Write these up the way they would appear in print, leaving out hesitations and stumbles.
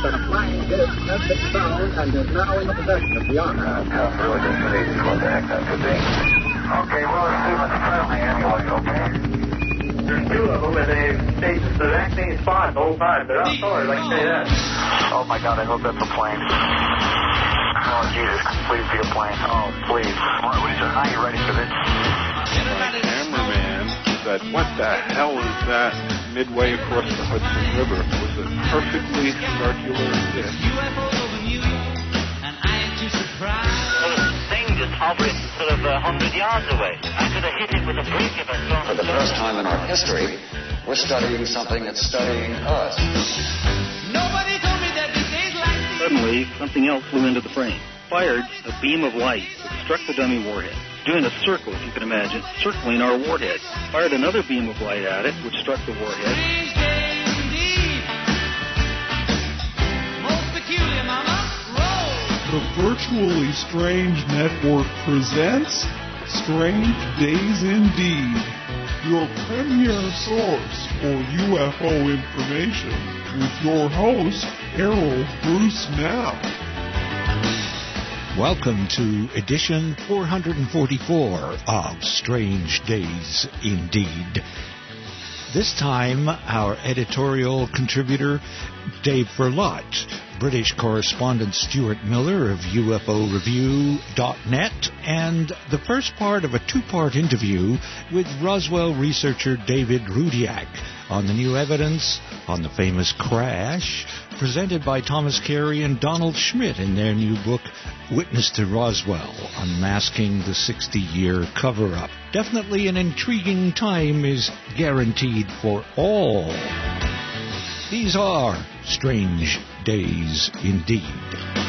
that a flying disc has been found and is now in the possession of the Army. Tell me what this is, what the heck that could be. Okay, well, let's see what's friendly anyway, okay? There's two of them, and they've stayed at the exact same spot the whole time. They're outdoors, I can say that. Oh, my God, I hope that's a plane. Oh, Jesus, please be a plane. Oh, please. All right, are you ready for this? My cameraman said, what the hell is that midway across the Hudson River? It was a perfectly circular disc. Just hovering sort of 100 yards away. I could have hit it with a brick if I saw it. For the first time in our history, we're studying something that's studying us. Nobody told me that this is like this. Suddenly, something else flew into the frame. Fired a beam of light that struck the dummy warhead, doing a circle, if you can imagine, circling our warhead. Fired another beam of light at it, which struck the warhead. Strange day indeed. Most peculiar, mama. The Virtually Strange Network presents Strange Days Indeed, your premier source for UFO information, with your host, Errol Bruce Knapp. Welcome to edition 444 of Strange Days Indeed. This time, our editorial contributor, Dave Verlott, British correspondent Stuart Miller of UFOreview.net, and the first part of a two-part interview with Roswell researcher David Rudiak on the new evidence on the famous crash, presented by Thomas Carey and Donald Schmitt in their new book, Witness to Roswell, Unmasking the 60-Year Cover-Up. Definitely an intriguing time is guaranteed for all. These are Strange Days Indeed.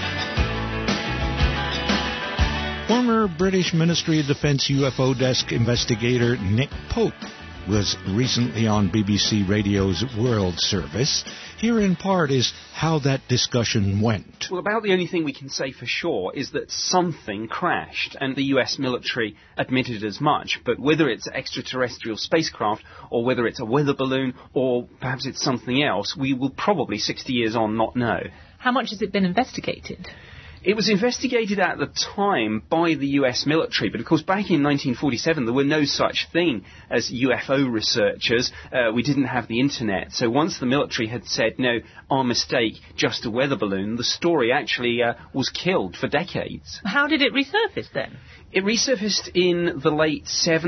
Former British Ministry of Defence UFO desk investigator Nick Pope was recently on BBC Radio's World Service. Here in part is how that discussion went. Well, about the only thing we can say for sure is that something crashed, and the US military admitted as much. But whether it's extraterrestrial spacecraft, or whether it's a weather balloon, or perhaps it's something else, we will probably, 60 years on, not know. How much has it been investigated? It was investigated at the time by the US military, but of course back in 1947 there were no such thing as UFO researchers. We didn't have the internet. So once the military had said, no, our mistake, just a weather balloon, the story actually was killed for decades. How did it resurface then? It resurfaced in the late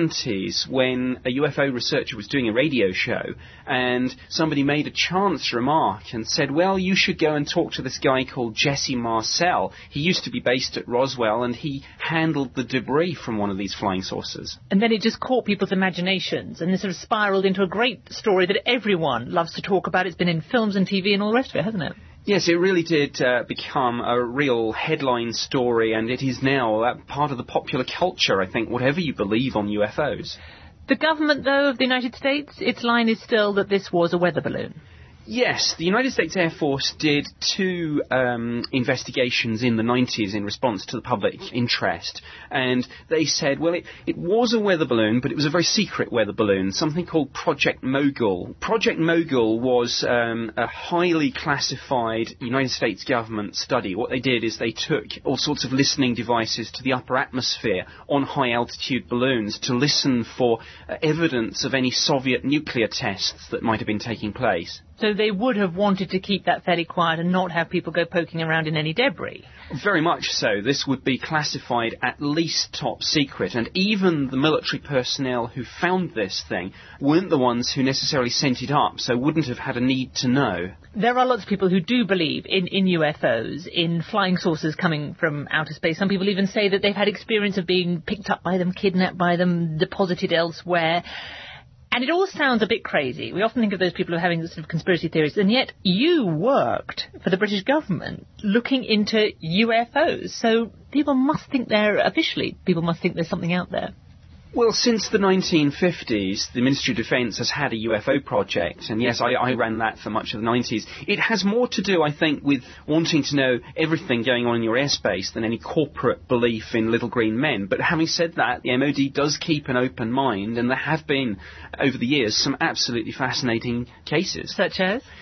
70s when a UFO researcher was doing a radio show and somebody made a chance remark and said, well, you should go and talk to this guy called Jesse Marcel. He used to be based at Roswell and he handled the debris from one of these flying saucers. And then it just caught people's imaginations and it sort of spiraled into a great story that everyone loves to talk about. It's been in films and TV and all the rest of it, hasn't it? Yes, it really did become a real headline story, and it is now part of the popular culture, I think, whatever you believe on UFOs. The government, though, of the United States, its line is still that this was a weather balloon. Yes, the United States Air Force did two investigations in the 90s in response to the public interest, and they said, well, it was a weather balloon, but it was a very secret weather balloon, something called Project Mogul. Project Mogul was a highly classified United States government study. What they did is they took all sorts of listening devices to the upper atmosphere on high-altitude balloons to listen for evidence of any Soviet nuclear tests that might have been taking place. So they would have wanted to keep that fairly quiet and not have people go poking around in any debris. Very much so. This would be classified at least top secret, and even the military personnel who found this thing weren't the ones who necessarily sent it up, so wouldn't have had a need to know. There are lots of people who do believe in UFOs, in flying saucers coming from outer space. Some people even say that they've had experience of being picked up by them, kidnapped by them, deposited elsewhere. And it all sounds a bit crazy. We often think of those people who are having sort of conspiracy theories, and yet you worked for the British government looking into UFOs. So people must think people must think there's something out there. Well, since the 1950s, the Ministry of Defence has had a UFO project, and yes, I ran that for much of the 90s. It has more to do, I think, with wanting to know everything going on in your airspace than any corporate belief in little green men. But having said that, the MOD does keep an open mind, and there have been, over the years, some absolutely fascinating cases. Such as?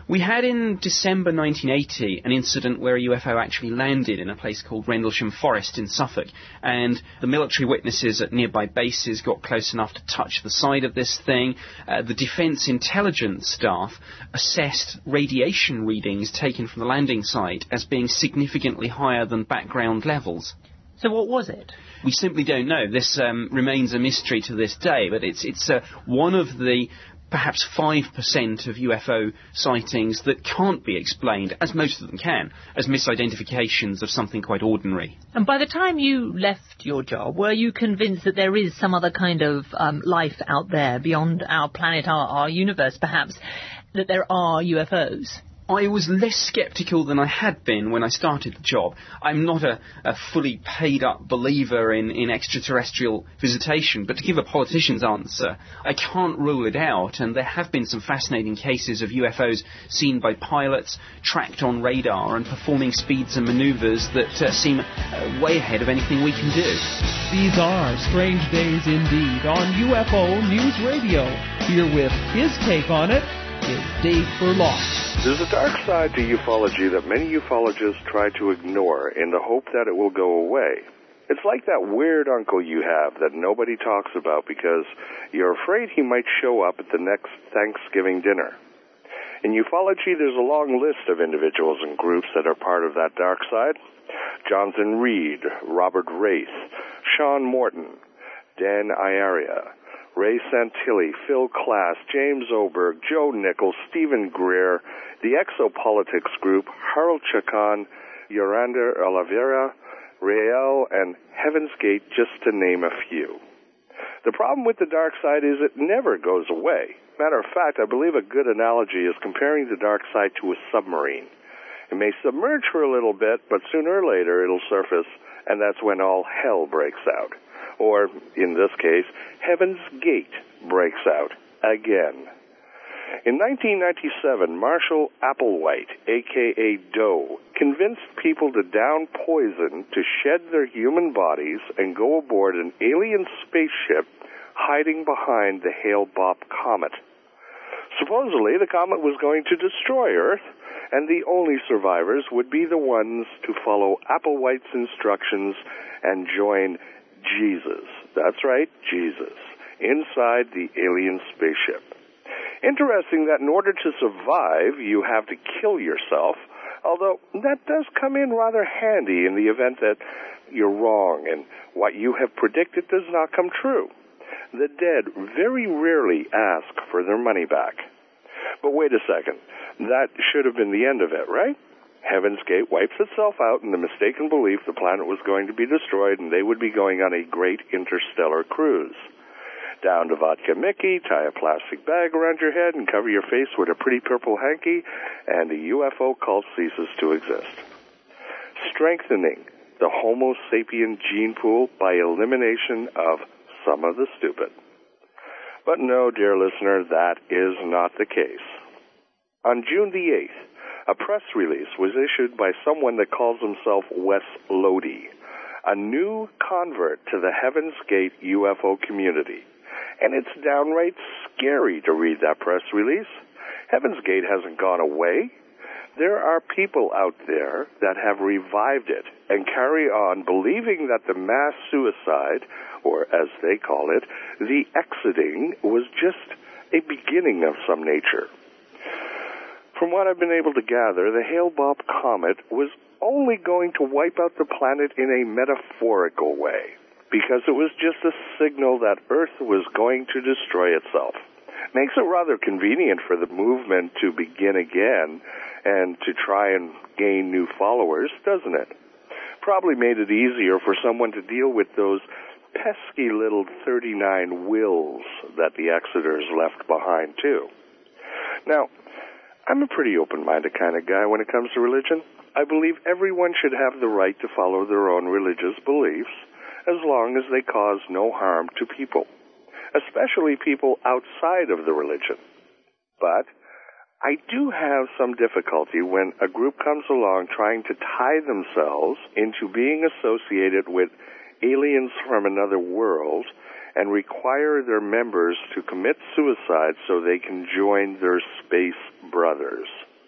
We had in December 1980 an incident where a UFO actually landed in a place called Rendlesham Forest in Suffolk, and the military witnesses at nearby bases got close enough to touch the side of this thing. The Defence Intelligence staff assessed radiation readings taken from the landing site as being significantly higher than background levels. So what was it? We simply don't know. This remains a mystery to this day, but it's one of the perhaps 5% of UFO sightings that can't be explained, as most of them can, as misidentifications of something quite ordinary. And by the time you left your job, were you convinced that there is some other kind of life out there beyond our planet, our universe perhaps, that there are UFOs? I was less sceptical than I had been when I started the job. I'm not a fully paid-up believer in extraterrestrial visitation, but to give a politician's answer, I can't rule it out, and there have been some fascinating cases of UFOs seen by pilots, tracked on radar, and performing speeds and maneuvers that seem way ahead of anything we can do. These are strange days indeed on UFO News Radio. Here with his take on it is Dave Burlock. There's a dark side to ufology that many ufologists try to ignore in the hope that it will go away. It's like that weird uncle you have that nobody talks about because you're afraid he might show up at the next Thanksgiving dinner. In ufology, there's a long list of individuals and groups that are part of that dark side. Jonathan Reed, Robert Wraith, Sean Morton, Dan Iaria, Ray Santilli, Phil Klass, James Oberg, Joe Nichols, Stephen Greer, the Exopolitics Group, Harold Chacon, Yolanda Oliveira, Rael, and Heaven's Gate, just to name a few. The problem with the dark side is it never goes away. Matter of fact, I believe a good analogy is comparing the dark side to a submarine. It may submerge for a little bit, but sooner or later it'll surface, and that's when all hell breaks out. Or, in this case, Heaven's Gate breaks out again. In 1997, Marshall Applewhite, a.k.a. Doe, convinced people to down poison to shed their human bodies and go aboard an alien spaceship hiding behind the Hale-Bopp comet. Supposedly, the comet was going to destroy Earth, and the only survivors would be the ones to follow Applewhite's instructions and join Jesus. That's right, Jesus, inside the alien spaceship. Interesting that in order to survive, you have to kill yourself, although that does come in rather handy in the event that you're wrong and what you have predicted does not come true. The dead very rarely ask for their money back. But wait a second, that should have been the end of it, right? Heaven's Gate wipes itself out in the mistaken belief the planet was going to be destroyed and they would be going on a great interstellar cruise. Down to Vodka Mickey, tie a plastic bag around your head and cover your face with a pretty purple hanky, and the UFO cult ceases to exist. Strengthening the Homo sapien gene pool by elimination of some of the stupid. But no, dear listener, that is not the case. On June the 8th, a press release was issued by someone that calls himself Wes Lodi, a new convert to the Heaven's Gate UFO community. And it's downright scary to read that press release. Heaven's Gate hasn't gone away. There are people out there that have revived it and carry on believing that the mass suicide, or as they call it, the exiting, was just a beginning of some nature. From what I've been able to gather, the Hale-Bopp comet was only going to wipe out the planet in a metaphorical way, because it was just a signal that Earth was going to destroy itself. Makes it rather convenient for the movement to begin again and to try and gain new followers, doesn't it? Probably made it easier for someone to deal with those pesky little 39 wills that the Exeters left behind, too. Now, I'm a pretty open-minded kind of guy when it comes to religion. I believe everyone should have the right to follow their own religious beliefs as long as they cause no harm to people, especially people outside of the religion. But I do have some difficulty when a group comes along trying to tie themselves into being associated with aliens from another world and require their members to commit suicide so they can join their space brothers.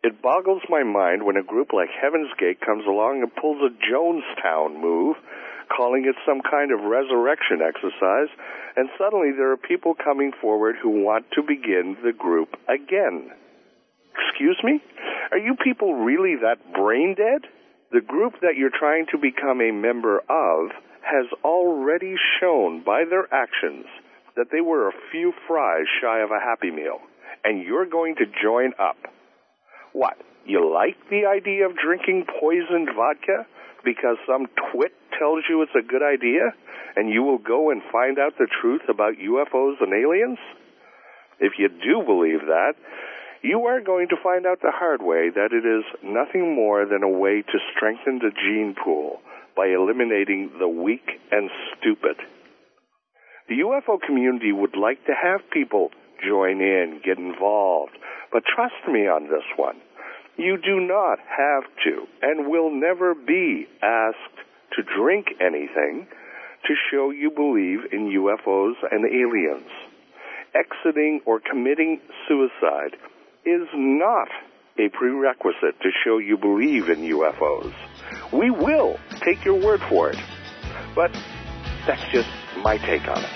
It boggles my mind when a group like Heaven's Gate comes along and pulls a Jonestown move, calling it some kind of resurrection exercise, and suddenly there are people coming forward who want to begin the group again. Excuse me? Are you people really that brain dead? The group that you're trying to become a member of has already shown by their actions that they were a few fries shy of a Happy Meal, and you're going to join up. What, you like the idea of drinking poisoned vodka because some twit tells you it's a good idea, and you will go and find out the truth about UFOs and aliens? If you do believe that, you are going to find out the hard way that it is nothing more than a way to strengthen the gene pool by eliminating the weak and stupid. The UFO community would like to have people join in, get involved, but trust me on this one. You do not have to and will never be asked to drink anything to show you believe in UFOs and aliens. Exiting or committing suicide is not a prerequisite to show you believe in UFOs. We will take your word for it, but that's just my take on it.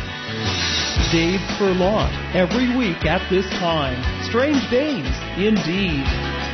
Dave Furlong, every week at this time. Strange days, indeed.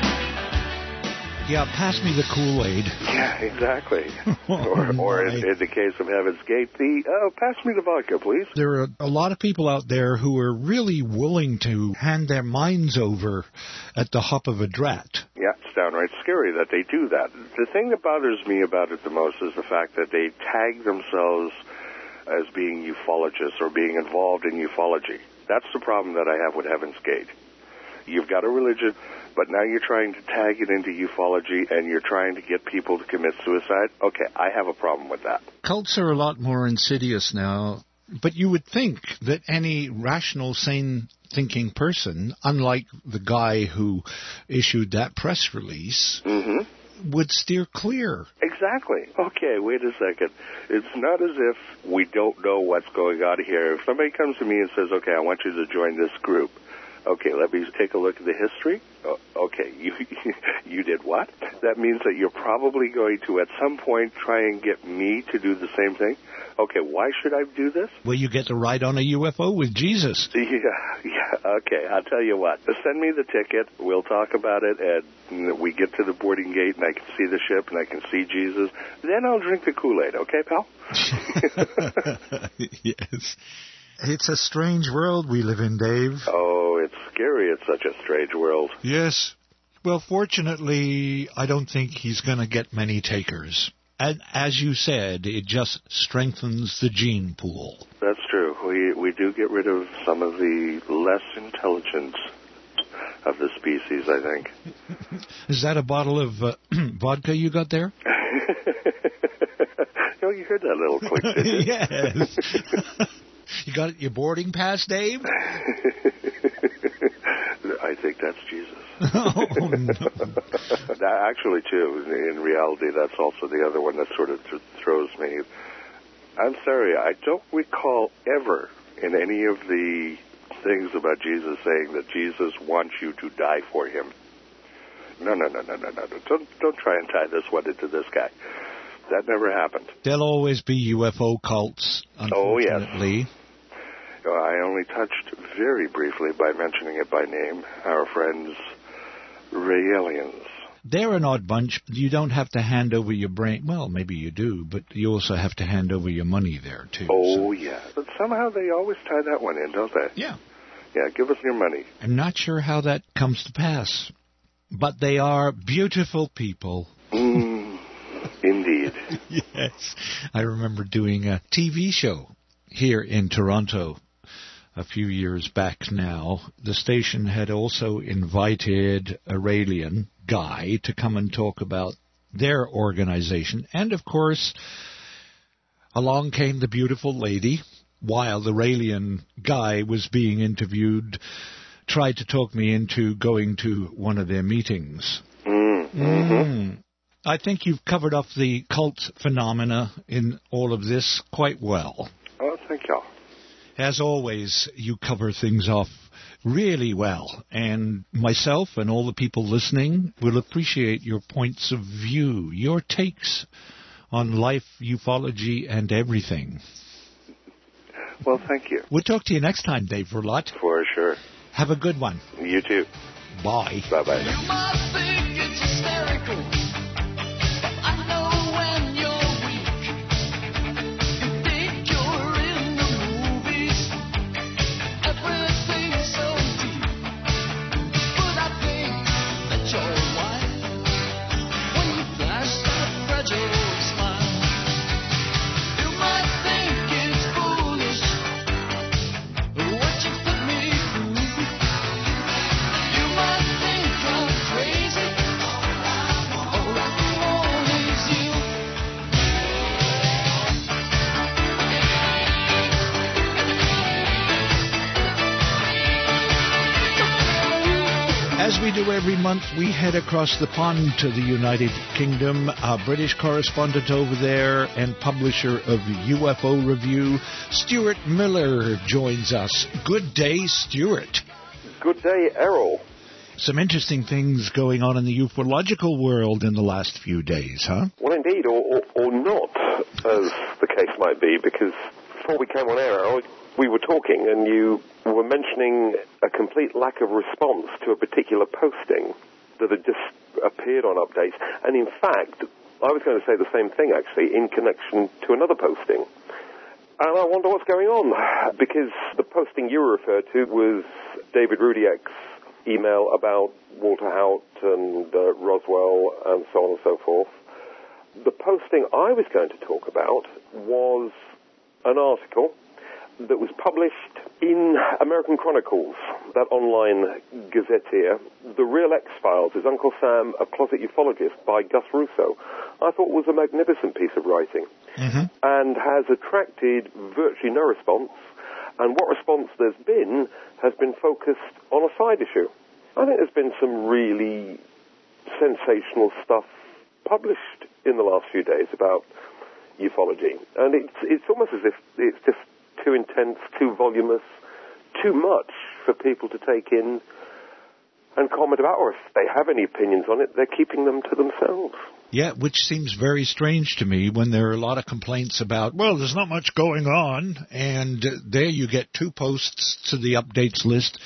Yeah, pass me the Kool-Aid. Yeah, exactly. or in the case of Heaven's Gate, pass me the vodka, please. There are a lot of people out there who are really willing to hand their minds over at the hop of a drat. Yeah, it's downright scary that they do that. The thing that bothers me about it the most is the fact that they tag themselves as being ufologists or being involved in ufology. That's the problem that I have with Heaven's Gate. You've got a religion, but now you're trying to tag it into ufology and you're trying to get people to commit suicide. Okay, I have a problem with that. Cults are a lot more insidious now, but you would think that any rational, sane thinking person, unlike the guy who issued that press release, would steer clear. Exactly. Okay, wait a second. It's not as if we don't know what's going on here. If somebody comes to me and says, okay, I want you to join this group, okay, let me take a look at the history. Okay, you did what? That means that you're probably going to, at some point, try and get me to do the same thing. Okay, why should I do this? Well, you get to ride on a UFO with Jesus. Yeah, okay, I'll tell you what. Send me the ticket, we'll talk about it, and we get to the boarding gate, and I can see the ship, and I can see Jesus. Then I'll drink the Kool-Aid, okay, pal? Yes. It's a strange world we live in, Dave. Oh, it's scary. It's such a strange world. Yes. Well, fortunately, I don't think he's going to get many takers. And as you said, it just strengthens the gene pool. That's true. We do get rid of some of the less intelligent of the species, I think. Is that a bottle of vodka you got there? Oh, you heard that little click, didn't you? Yes. You got your boarding pass, Dave? I think that's Jesus. Oh, no. Actually, too, in reality, that's also the other one that sort of throws me. I'm sorry, I don't recall ever in any of the things about Jesus saying that Jesus wants you to die for him. No. Don't try and tie this one into this guy. That never happened. There'll always be UFO cults, unfortunately. Oh, yes. I only touched very briefly by mentioning it by name, our friends Raelians. They're an odd bunch. You don't have to hand over your brain. Well, maybe you do, but you also have to hand over your money there, too. Oh, yeah. But somehow they always tie that one in, don't they? Yeah. Yeah, give us your money. I'm not sure how that comes to pass, but they are beautiful people. Indeed. Yes. I remember doing a TV show here in Toronto a few years back now. The station had also invited a Raelian guy to come and talk about their organization. And, of course, along came the beautiful lady while the Raelian guy was being interviewed, tried to talk me into going to one of their meetings. I think you've covered up the cult phenomena in all of this quite well. Oh, thank you. As always, you cover things off really well, and myself and all the people listening will appreciate your points of view, your takes on life, ufology, and everything. Well, thank you. We'll talk to you next time, Dave Verlot. For sure. Have a good one. You too. Bye. Bye-bye. You must think it's hysterical. I know when you're weak. You think you're in the movies. Everything's so deep. But I think that you're right when you flash that fragile smile. You might think it's foolish what you put me through. You might think I'm crazy. All I want is you. As we do every month, we head across the pond to the United Kingdom. Our British correspondent over there and publisher of UFO Review, Stuart Miller, joins us. Good day, Stuart. Good day, Errol. Some interesting things going on in the ufological world in the last few days, huh? Well, indeed, or not, as the case might be, because before we came on air, Errol, we were talking and you were mentioning a complete lack of response to a particular posting that had just appeared on updates. And in fact, I was going to say the same thing, actually, in connection to another posting. And I wonder what's going on, because the posting you referred to was David Rudiak's email about Walter Haut and Roswell and so on and so forth. The posting I was going to talk about was an article that was published in American Chronicles, that online gazetteer. The Real X-Files is Uncle Sam, a Closet Ufologist, by Gus Russo. I thought was a magnificent piece of writing, and has attracted virtually no response, and what response there's been has been focused on a side issue. I think there's been some really sensational stuff published in the last few days about ufology, and it's almost as if it's just too intense, too voluminous, too much for people to take in and comment about, or if they have any opinions on it, they're keeping them to themselves. Yeah, which seems very strange to me when there are a lot of complaints about, well, there's not much going on, and there you get two posts to the updates list,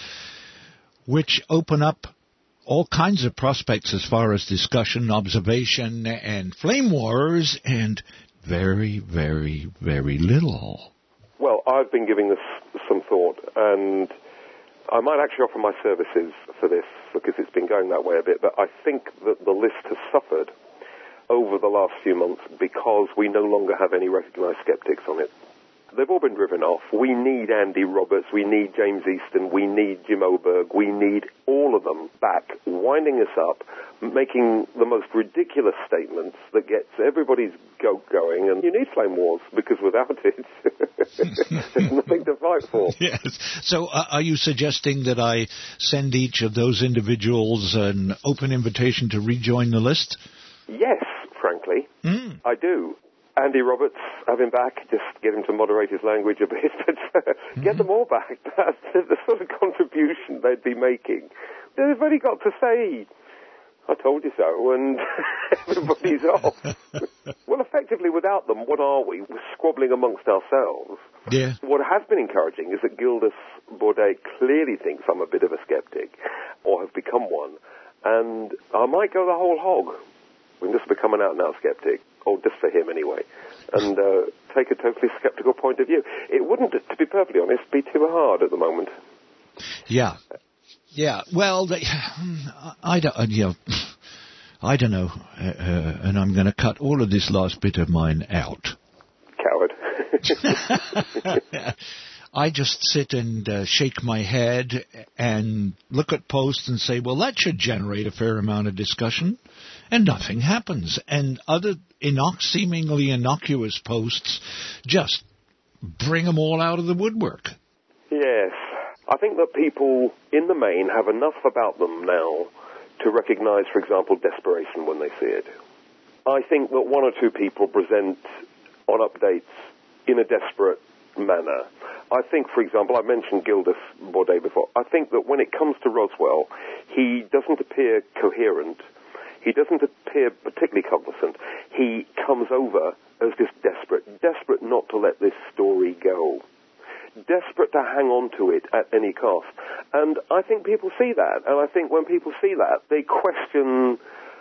which open up all kinds of prospects as far as discussion, observation, and flame wars, and very, very, very little. Well, I've been giving this some thought, and I might actually offer my services for this, because it's been going that way a bit, but I think that the list has suffered over the last few months because we no longer have any recognized skeptics on it. They've all been driven off. We need Andy Roberts, we need James Easton, we need Jim Oberg, we need all of them back, winding us up, making the most ridiculous statements that gets everybody's goat going, and you need flame wars, because without it, there's nothing to fight for. Yes. So are you suggesting that I send each of those individuals an open invitation to rejoin the list? Yes, frankly, I do. Andy Roberts, have him back, just get him to moderate his language a bit, but get them all back. That's the sort of contribution they'd be making. They've only got to say, I told you so, and everybody's off. Well, effectively, without them, what are we? We're squabbling amongst ourselves. Yeah. What has been encouraging is that Gildas Baudet clearly thinks I'm a bit of a skeptic, or have become one, and I might go the whole hog and just become an out-and-out skeptic. Or just for him anyway, and take a totally skeptical point of view. It wouldn't, to be perfectly honest, be too hard at the moment. Yeah. Well, I don't know, and I'm going to cut all of this last bit of mine out. Coward. I just sit and shake my head and look at posts and say, well, that should generate a fair amount of discussion, and nothing happens. And other seemingly innocuous posts just bring them all out of the woodwork. Yes. I think that people, in the main, have enough about them now to recognize, for example, desperation when they see it. I think that one or two people present on updates in a desperate manner. I think, for example, I mentioned Gildas Baudet before. I think that when it comes to Roswell, he doesn't appear coherent. He doesn't appear particularly cognizant. He comes over as just desperate not to let this story go. Desperate to hang on to it at any cost. And I think people see that. And I think when people see that, they question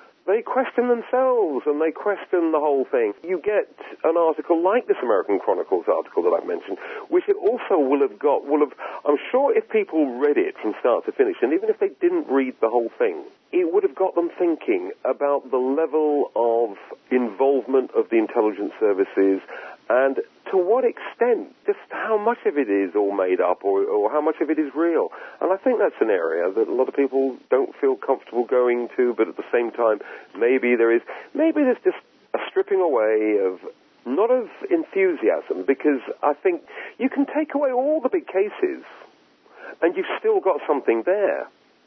themselves and they question the whole thing. You get an article like this American Chronicles article that I've mentioned, which it also will have, I'm sure if people read it from start to finish, and even if they didn't read the whole thing, it would have got them thinking about the level of involvement of the intelligence services and to what extent, just how much of it is all made up or how much of it is real. And I think that's an area that a lot of people don't feel comfortable going to, but at the same time, maybe there's just a stripping away of, not of enthusiasm, because I think you can take away all the big cases and you've still got something there.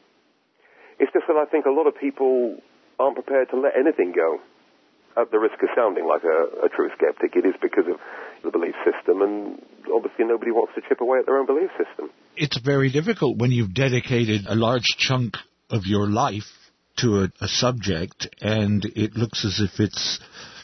It's just that I think a lot of people aren't prepared to let anything go. At the risk of sounding like a true skeptic, it is because of the belief system, and obviously nobody wants to chip away at their own belief system. It's very difficult when you've dedicated a large chunk of your life to a subject, and it looks as if it's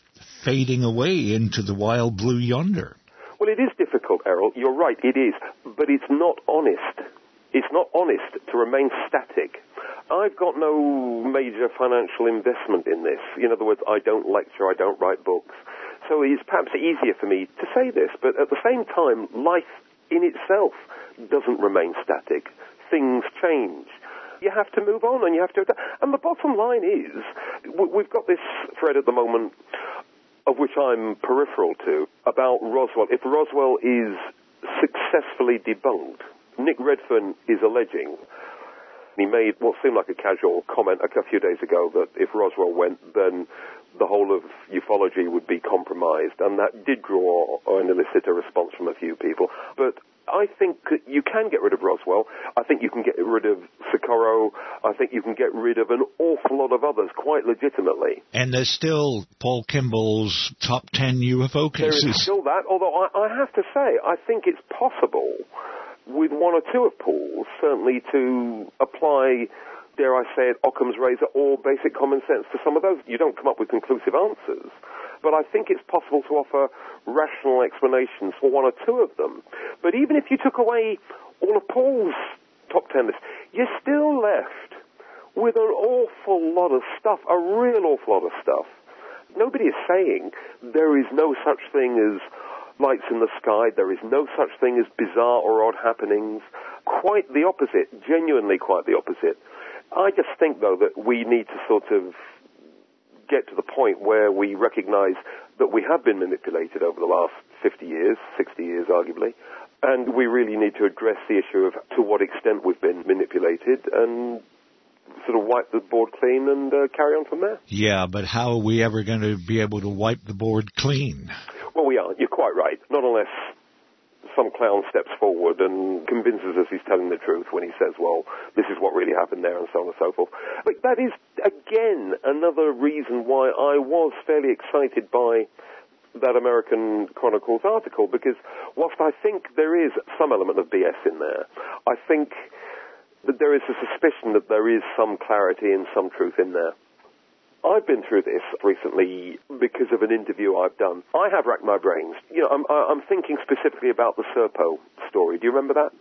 fading away into the wild blue yonder. Well, it is difficult, Errol. You're right, it is. But it's not honest. It's not honest to remain static. I've got no major financial investment in this. In other words, I don't lecture, I don't write books. So it's perhaps easier for me to say this, but at the same time, life in itself doesn't remain static. Things change. You have to move on and you have to... And the bottom line is, we've got this thread at the moment, of which I'm peripheral to, about Roswell. If Roswell is successfully debunked, Nick Redfern is alleging... He made what seemed like a casual comment a few days ago that if Roswell went, then the whole of ufology would be compromised, and that did draw and elicit a response from a few people. But I think you can get rid of Roswell. I think you can get rid of Socorro. I think you can get rid of an awful lot of others quite legitimately. And there's still Paul Kimball's top 10 UFO cases. There is still that, although I have to say, I think it's possible with one or two of Paul's, certainly to apply, dare I say it, Occam's razor or basic common sense to some of those. You don't come up with conclusive answers, but I think it's possible to offer rational explanations for one or two of them. But even if you took away all of Paul's top 10 list, you're still left with an awful lot of stuff, a real awful lot of stuff. Nobody is saying there is no such thing as lights in the sky, there is no such thing as bizarre or odd happenings. Quite the opposite, genuinely quite the opposite. I just think, though, that we need to sort of get to the point where we recognize that we have been manipulated over the last 50 years, 60 years arguably, and we really need to address the issue of to what extent we've been manipulated and sort of wipe the board clean and carry on from there. Yeah, but how are we ever going to be able to wipe the board clean? Well, we aren't. You're quite right. Not unless some clown steps forward and convinces us he's telling the truth when he says, well, this is what really happened there and so on and so forth. But that is, again, another reason why I was fairly excited by that American Chronicles article, because whilst I think there is some element of BS in there, I think that there is a suspicion that there is some clarity and some truth in there. I've been through this recently because of an interview I've done. I have racked my brains. I'm thinking specifically about the Serpo story. Do you remember that?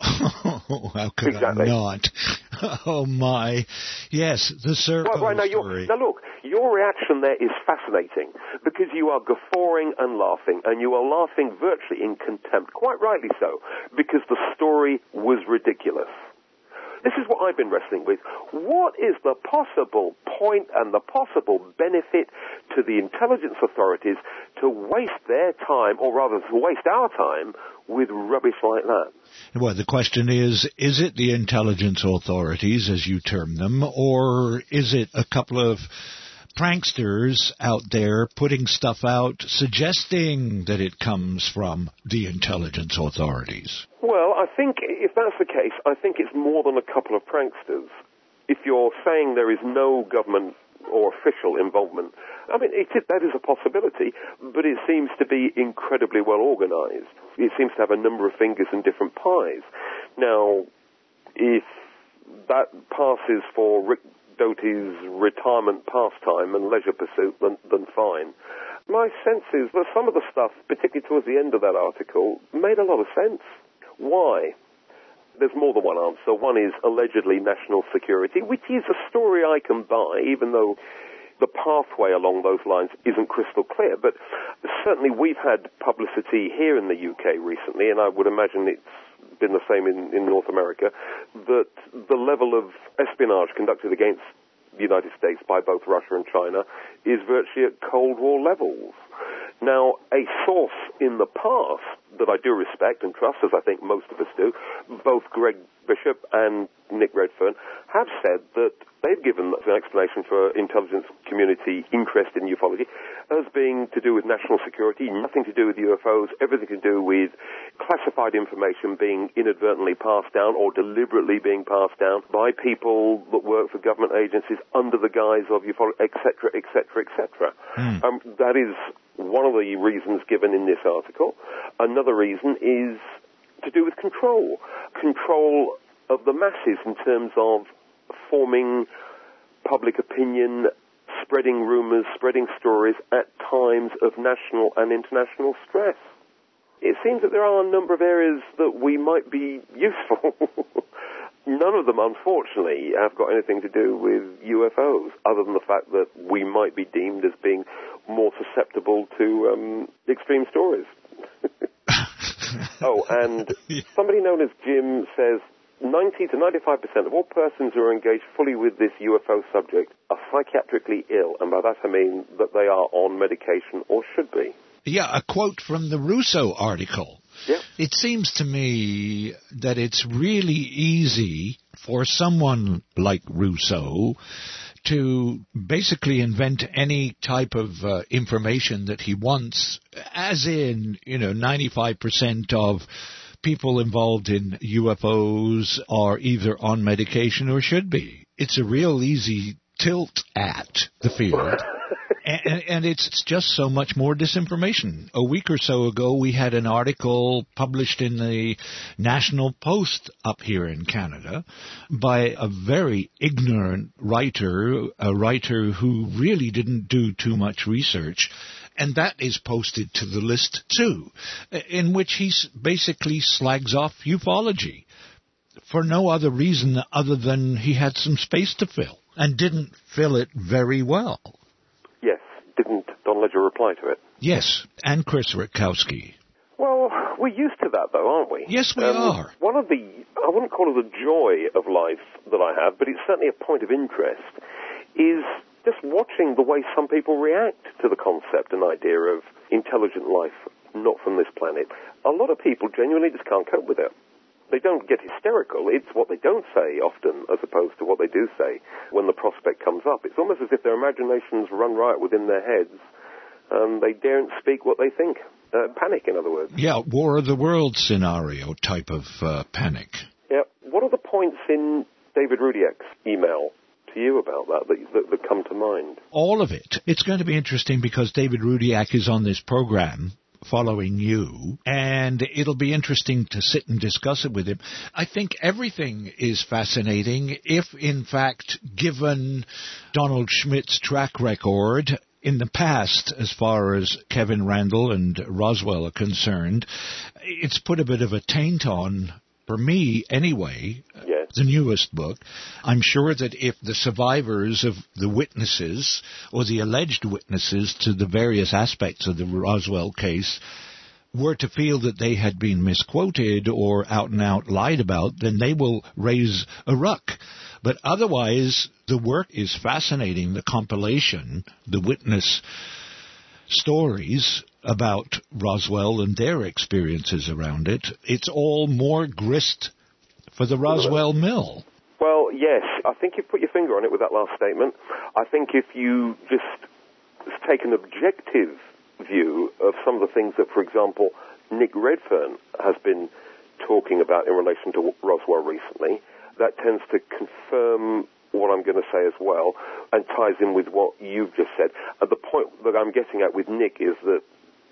Oh, how could I not? Oh, my. Yes, the Serpo story. Now, look, your reaction there is fascinating because you are guffawing and laughing, and you are laughing virtually in contempt, quite rightly so, because the story was ridiculous. This is what I've been wrestling with. What is the possible point and the possible benefit to the intelligence authorities to waste their time, or rather to waste our time, with rubbish like that? Well, the question is it the intelligence authorities, as you term them, or is it a couple of pranksters out there putting stuff out suggesting that it comes from the intelligence authorities? Well, I think if that's the case, I think it's more than a couple of pranksters. If you're saying there is no government or official involvement. I mean, that is a possibility, but it seems to be incredibly well organized. It seems to have a number of fingers in different pies. Now, if that passes for Rick Doty's retirement pastime and leisure pursuit, then fine. My sense is that some of the stuff, particularly towards the end of that article, made a lot of sense. Why? There's more than one answer. One is allegedly national security, which is a story I can buy, even though the pathway along those lines isn't crystal clear. But certainly we've had publicity here in the UK recently, and I would imagine it's been the same in North America, that the level of espionage conducted against the United States by both Russia and China is virtually at Cold War levels. Now, a source in the past that I do respect and trust, as I think most of us do, both Greg Bishop and Nick Redfern, have said that they've given an explanation for intelligence community interest in ufology as being to do with national security, nothing to do with UFOs, everything to do with classified information being inadvertently passed down or deliberately being passed down by people that work for government agencies under the guise of ufology, etc., etc., etc. That is one of the reasons given in this article. Another reason is to do with control of the masses in terms of forming public opinion, spreading rumors, spreading stories at times of national and international stress. It seems that there are a number of areas that we might be useful. None of them, unfortunately, have got anything to do with UFOs, other than the fact that we might be deemed as being more susceptible to extreme stories. Oh, and somebody known as Jim says 90 to 95% of all persons who are engaged fully with this UFO subject are psychiatrically ill, and by that I mean that they are on medication or should be. Yeah, a quote from the Russo article. Yep. It seems to me that it's really easy for someone like Russo to basically invent any type of information that he wants, as in, 95% of people involved in UFOs are either on medication or should be. It's a real easy tilt at the field. And it's just so much more disinformation. A week or so ago, we had an article published in the National Post up here in Canada by a very ignorant writer, a writer who really didn't do too much research. And that is posted to the list, too, in which he basically slags off ufology for no other reason other than he had some space to fill and didn't fill it very well. Yes. Didn't Don Ledger reply to it? Yes, and Chris Rutkowski. Well, we're used to that, though, aren't we? Yes, we are. One of I wouldn't call it the joy of life that I have, but it's certainly a point of interest, is just watching the way some people react to the concept and idea of intelligent life not from this planet. A lot of people genuinely just can't cope with it. They don't get hysterical. It's what they don't say often as opposed to what they do say when the prospect comes up. It's almost as if their imaginations run riot within their heads and they daren't speak what they think. Panic, in other words. Yeah, War of the Worlds scenario type of panic. Yeah. What are the points in David Rudiak's email to you about that come to mind? All of it. It's going to be interesting because David Rudiak is on this program following you, and it'll be interesting to sit and discuss it with him. I think everything is fascinating if, in fact, given Donald Schmidt's track record in the past, as far as Kevin Randle and Roswell are concerned, it's put a bit of a taint on, for me anyway, the newest book. I'm sure that if the survivors of the witnesses, or the alleged witnesses to the various aspects of the Roswell case, were to feel that they had been misquoted or out and out lied about, then they will raise a ruck. But otherwise, the work is fascinating, the compilation, the witness stories about Roswell and their experiences around it. It's all more grist for the Roswell mill. Well, yes. I think you put your finger on it with that last statement. I think if you just take an objective view of some of the things that, for example, Nick Redfern has been talking about in relation to Roswell recently, that tends to confirm what I'm going to say as well, and ties in with what you've just said. The point that I'm getting at with Nick is that,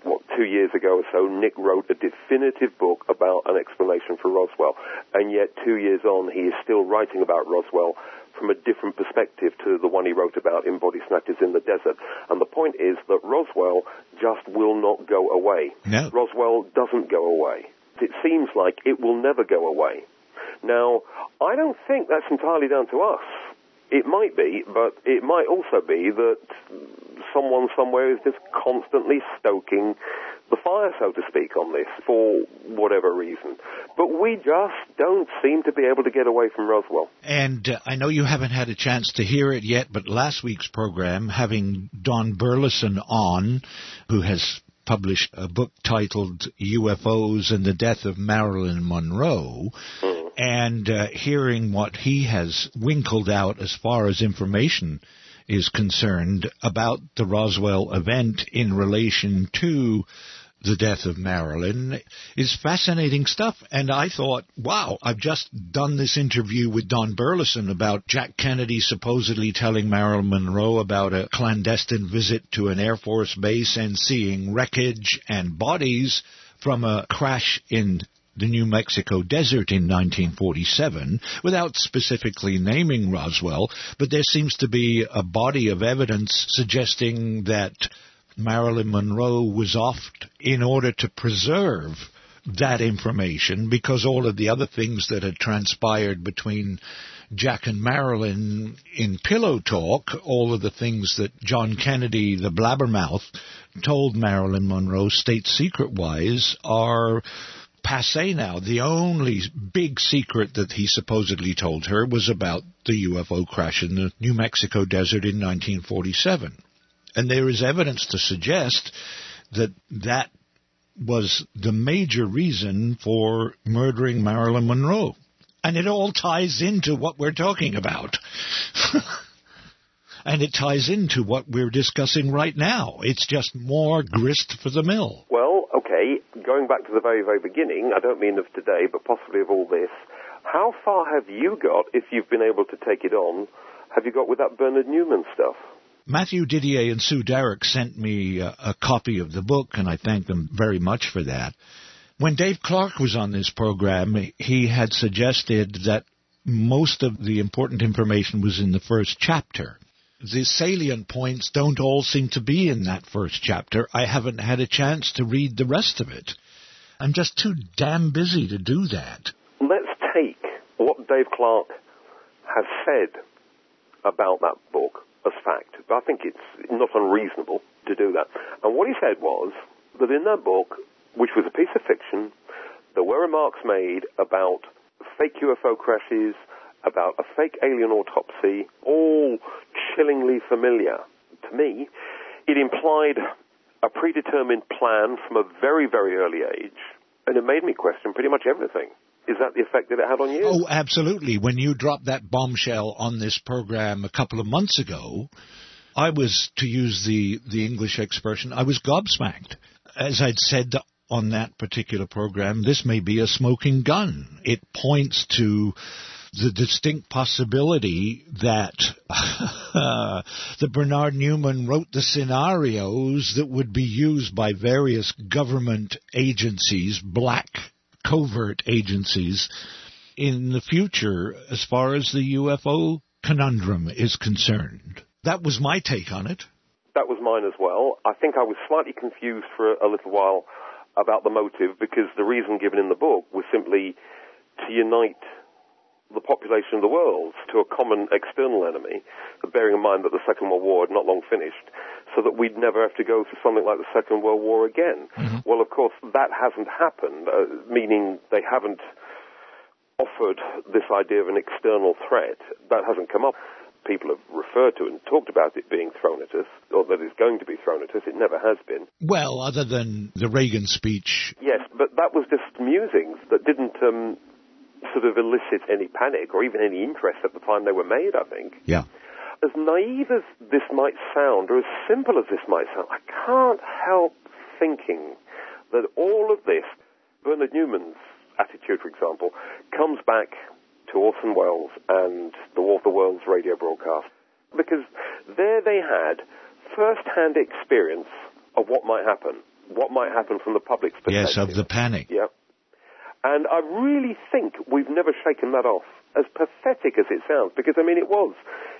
2 years ago or so, Nick wrote a definitive book about an explanation for Roswell, and yet 2 years on, he is still writing about Roswell from a different perspective to the one he wrote about in Body Snatchers in the Desert. And the point is that Roswell just will not go away. No. Roswell doesn't go away. It seems like it will never go away. Now, I don't think that's entirely down to us. It might be, but it might also be that someone somewhere is just constantly stoking the fire, so to speak, on this for whatever reason. But we just don't seem to be able to get away from Roswell. And I know you haven't had a chance to hear it yet, but last week's program, having Don Burleson on, who has published a book titled UFOs and the Death of Marilyn Monroe, and hearing what he has winkled out as far as information is concerned about the Roswell event in relation to the death of Marilyn is fascinating stuff. And I thought, wow, I've just done this interview with Don Burleson about Jack Kennedy supposedly telling Marilyn Monroe about a clandestine visit to an Air Force base and seeing wreckage and bodies from a crash in the New Mexico desert in 1947, without specifically naming Roswell, but there seems to be a body of evidence suggesting that Marilyn Monroe was offed in order to preserve that information, because all of the other things that had transpired between Jack and Marilyn in pillow talk, all of the things that John Kennedy, the blabbermouth, told Marilyn Monroe state secret-wise are passé now. The only big secret that he supposedly told her was about the UFO crash in the New Mexico desert in 1947. And there is evidence to suggest that that was the major reason for murdering Marilyn Monroe. And it all ties into what we're talking about. And it ties into what we're discussing right now. It's just more grist for the mill. Well, okay, going back to the very, very beginning, I don't mean of today, but possibly of all this, how far have you got, if you've been able to take it on, have you got with that Bernard Newman stuff? Matthew Didier and Sue Derrick sent me a copy of the book, and I thank them very much for that. When Dave Clark was on this program, he had suggested that most of the important information was in the first chapter. The salient points don't all seem to be in that first chapter. I haven't had a chance to read the rest of it. I'm just too damn busy to do that. Let's take what Dave Clark has said about that book as fact. I think it's not unreasonable to do that. And what he said was that in that book, which was a piece of fiction, there were remarks made about fake UFO crashes, about a fake alien autopsy, all chillingly familiar to me. It implied a predetermined plan from a very, very early age, and it made me question pretty much everything. Is that the effect that it had on you? Oh, absolutely. When you dropped that bombshell on this program a couple of months ago, I was, to use the English expression, I was gobsmacked. As I'd said on that particular program, this may be a smoking gun. It points to the distinct possibility that that Bernard Newman wrote the scenarios that would be used by various government agencies, black covert agencies, in the future as far as the UFO conundrum is concerned. That was my take on it. That was mine as well. I think I was slightly confused for a little while about the motive, because the reason given in the book was simply to unite the population of the world to a common external enemy, bearing in mind that the Second World War had not long finished, so that we'd never have to go through something like the Second World War again. Mm-hmm. Well, of course, that hasn't happened, meaning they haven't offered this idea of an external threat. That hasn't come up. People have referred to and talked about it being thrown at us, or that it's going to be thrown at us. It never has been. Well, other than the Reagan speech. Yes, but that was just musings that didn't sort of elicit any panic or even any interest at the time they were made, I think. Yeah. As naive as this might sound, or as simple as this might sound, I can't help thinking that all of this, Bernard Newman's attitude, for example, comes back to Orson Welles and the War of the Worlds radio broadcast, because there they had first-hand experience of what might happen from the public's perspective. Yes, of the panic. Yeah. And I really think we've never shaken that off, as pathetic as it sounds, because, I mean, it was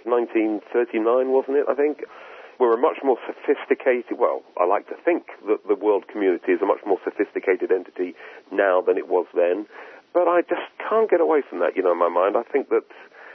1939, wasn't it, I think? We're a much more sophisticated, well, I like to think that the world community is a much more sophisticated entity now than it was then, but I just can't get away from that, in my mind. I think that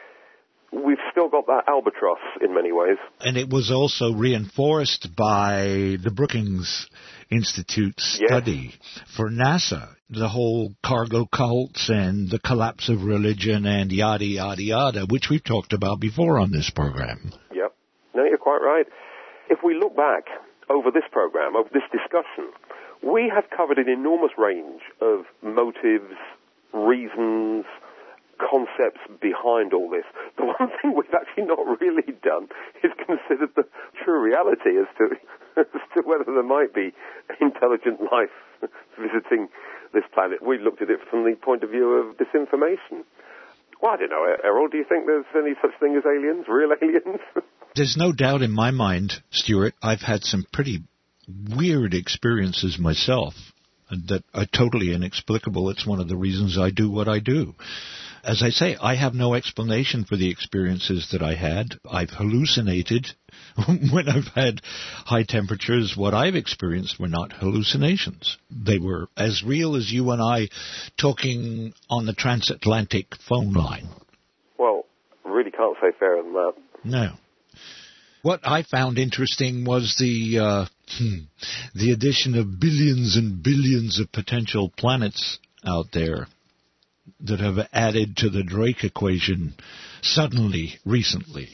we've still got that albatross in many ways. And it was also reinforced by the Brookings Institute study for NASA, the whole cargo cults and the collapse of religion and yada, yada, yada, which we've talked about before on this program. Yep. No, you're quite right. If we look back over this program, over this discussion, we have covered an enormous range of motives, reasons, concepts behind all this. The one thing we've actually not really done is considered the true reality as to whether there might be intelligent life visiting this planet. We looked at it from the point of view of disinformation. Well, I don't know, Errol, do you think there's any such thing as aliens, real aliens? There's no doubt in my mind, Stuart, I've had some pretty weird experiences myself that are totally inexplicable. It's one of the reasons I do what I do. As I say, I have no explanation for the experiences that I had. I've hallucinated when I've had high temperatures. What I've experienced were not hallucinations. They were as real as you and I talking on the transatlantic phone line. Well, really can't say fairer than that. No. What I found interesting was the addition of billions and billions of potential planets out there that have added to the Drake equation suddenly, recently.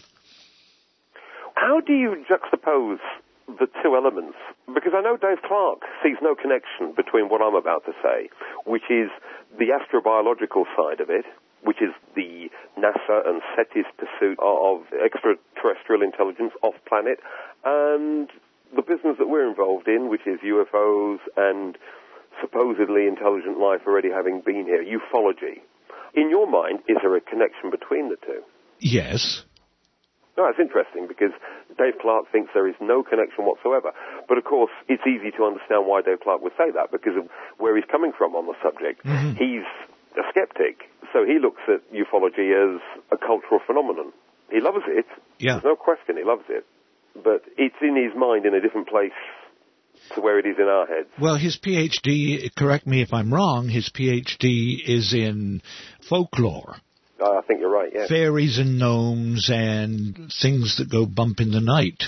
How do you juxtapose the two elements? Because I know Dave Clark sees no connection between what I'm about to say, which is the astrobiological side of it, which is the NASA and SETI's pursuit of extraterrestrial intelligence off-planet, and the business that we're involved in, which is UFOs and supposedly intelligent life already having been here, ufology. In your mind, is there a connection between the two? Yes. No, it's interesting because Dave Clark thinks there is no connection whatsoever. But of course, it's easy to understand why Dave Clark would say that because of where he's coming from on the subject. Mm-hmm. He's a skeptic, so he looks at ufology as a cultural phenomenon. He loves it. Yeah. There's no question he loves it. But it's in his mind in a different place to where it is in our heads. Well, his PhD, correct me if I'm wrong, his PhD is in folklore. I think you're right, yeah. Fairies and gnomes and things that go bump in the night.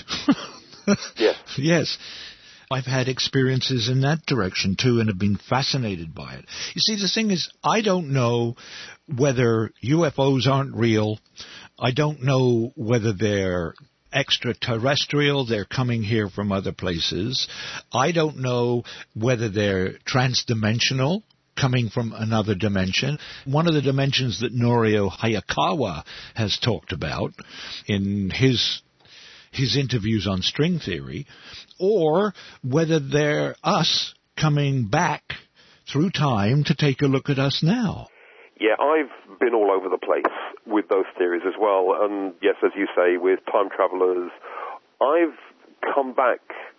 Yes. Yes. I've had experiences in that direction, too, and have been fascinated by it. You see, the thing is, I don't know whether UFOs aren't real. I don't know whether they're extraterrestrial, they're coming here from other places. I don't know whether they're transdimensional, coming from another dimension. One of the dimensions that Norio Hayakawa has talked about in his interviews on string theory, or whether they're us coming back through time to take a look at us now. Yeah, I've been all over the place with those theories as well. And yes, as you say, with time travelers, I've come back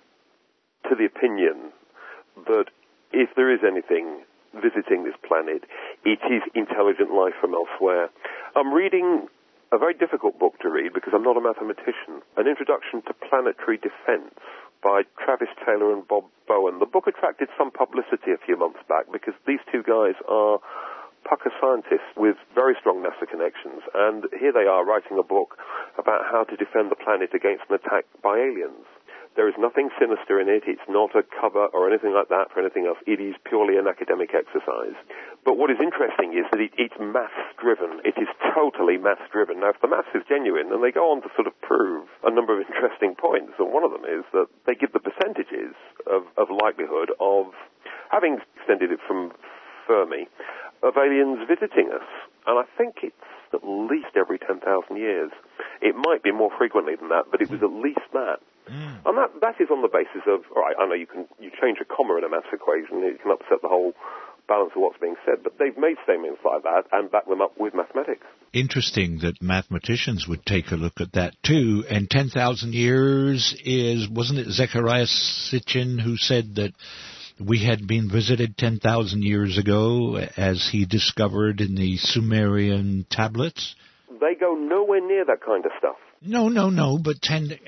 to the opinion that if there is anything visiting this planet, it is intelligent life from elsewhere. I'm reading a very difficult book to read because I'm not a mathematician, An Introduction to Planetary Defense by Travis Taylor and Bob Bowen. The book attracted some publicity a few months back because these two guys are pucker scientists with very strong NASA connections, and here they are writing a book about how to defend the planet against an attack by aliens. There is nothing sinister in it. It's not a cover or anything like that for anything else. It is purely an academic exercise. But what is interesting is that it's maths-driven. It is totally maths-driven. Now, if the maths is genuine, then they go on to sort of prove a number of interesting points, and one of them is that they give the percentages of likelihood of, having extended it from Fermi, of aliens visiting us. And I think it's at least every 10,000 years. It might be more frequently than that, but it was at least that. And that is on the basis of, all right, I know you change a comma in a maths equation, it can upset the whole balance of what's being said. But they've made statements like that and backed them up with mathematics. Interesting that mathematicians would take a look at that too. And 10,000 years wasn't it Zecharia Sitchin who said that we had been visited 10,000 years ago, as he discovered in the Sumerian tablets? They go nowhere near that kind of stuff. No, but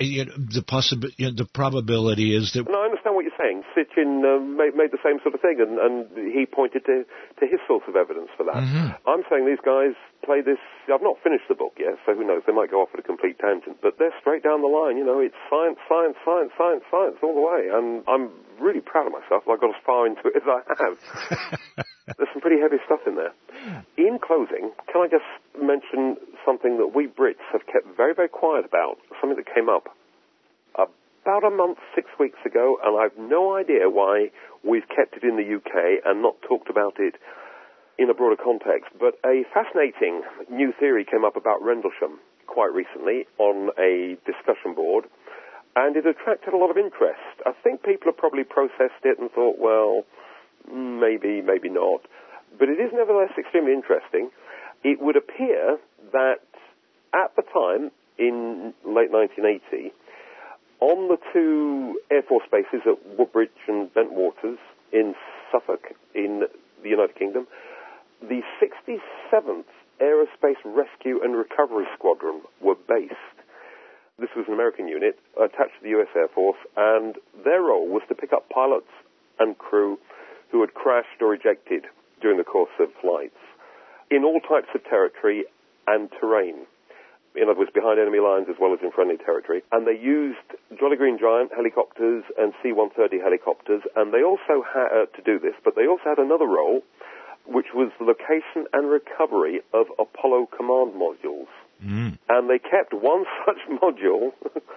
the probability is that... No, I understand what you're saying. Sitchin made the same sort of thing, and he pointed to his source of evidence for that. Mm-hmm. I'm saying these guys play this... I've not finished the book yet, so who knows, they might go off at a complete tangent, but they're straight down the line, it's science all the way, and I'm really proud of myself. I got as far into it as I have. There's some pretty heavy stuff in there. In closing, can I just mention something that we Brits have kept very, very quiet about, something that came up about a month, 6 weeks ago, and I've no idea why we've kept it in the UK and not talked about it in a broader context. But a fascinating new theory came up about Rendlesham quite recently on a discussion board, and it attracted a lot of interest. I think people have probably processed it and thought, well, maybe not. But it is nevertheless extremely interesting. It would appear that at the time, in late 1980, on the two Air Force bases at Woodbridge and Bentwaters in Suffolk, in the United Kingdom, the 67th Aerospace Rescue and Recovery Squadron were based. This was an American unit attached to the US Air Force, and their role was to pick up pilots and crew who had crashed or ejected during the course of flights in all types of territory and terrain. In other words, behind enemy lines as well as in friendly territory. And they used Jolly Green Giant helicopters and C-130 helicopters, and they also had to do this, but they also had another role, which was the location and recovery of Apollo command modules. Mm. And they kept one such module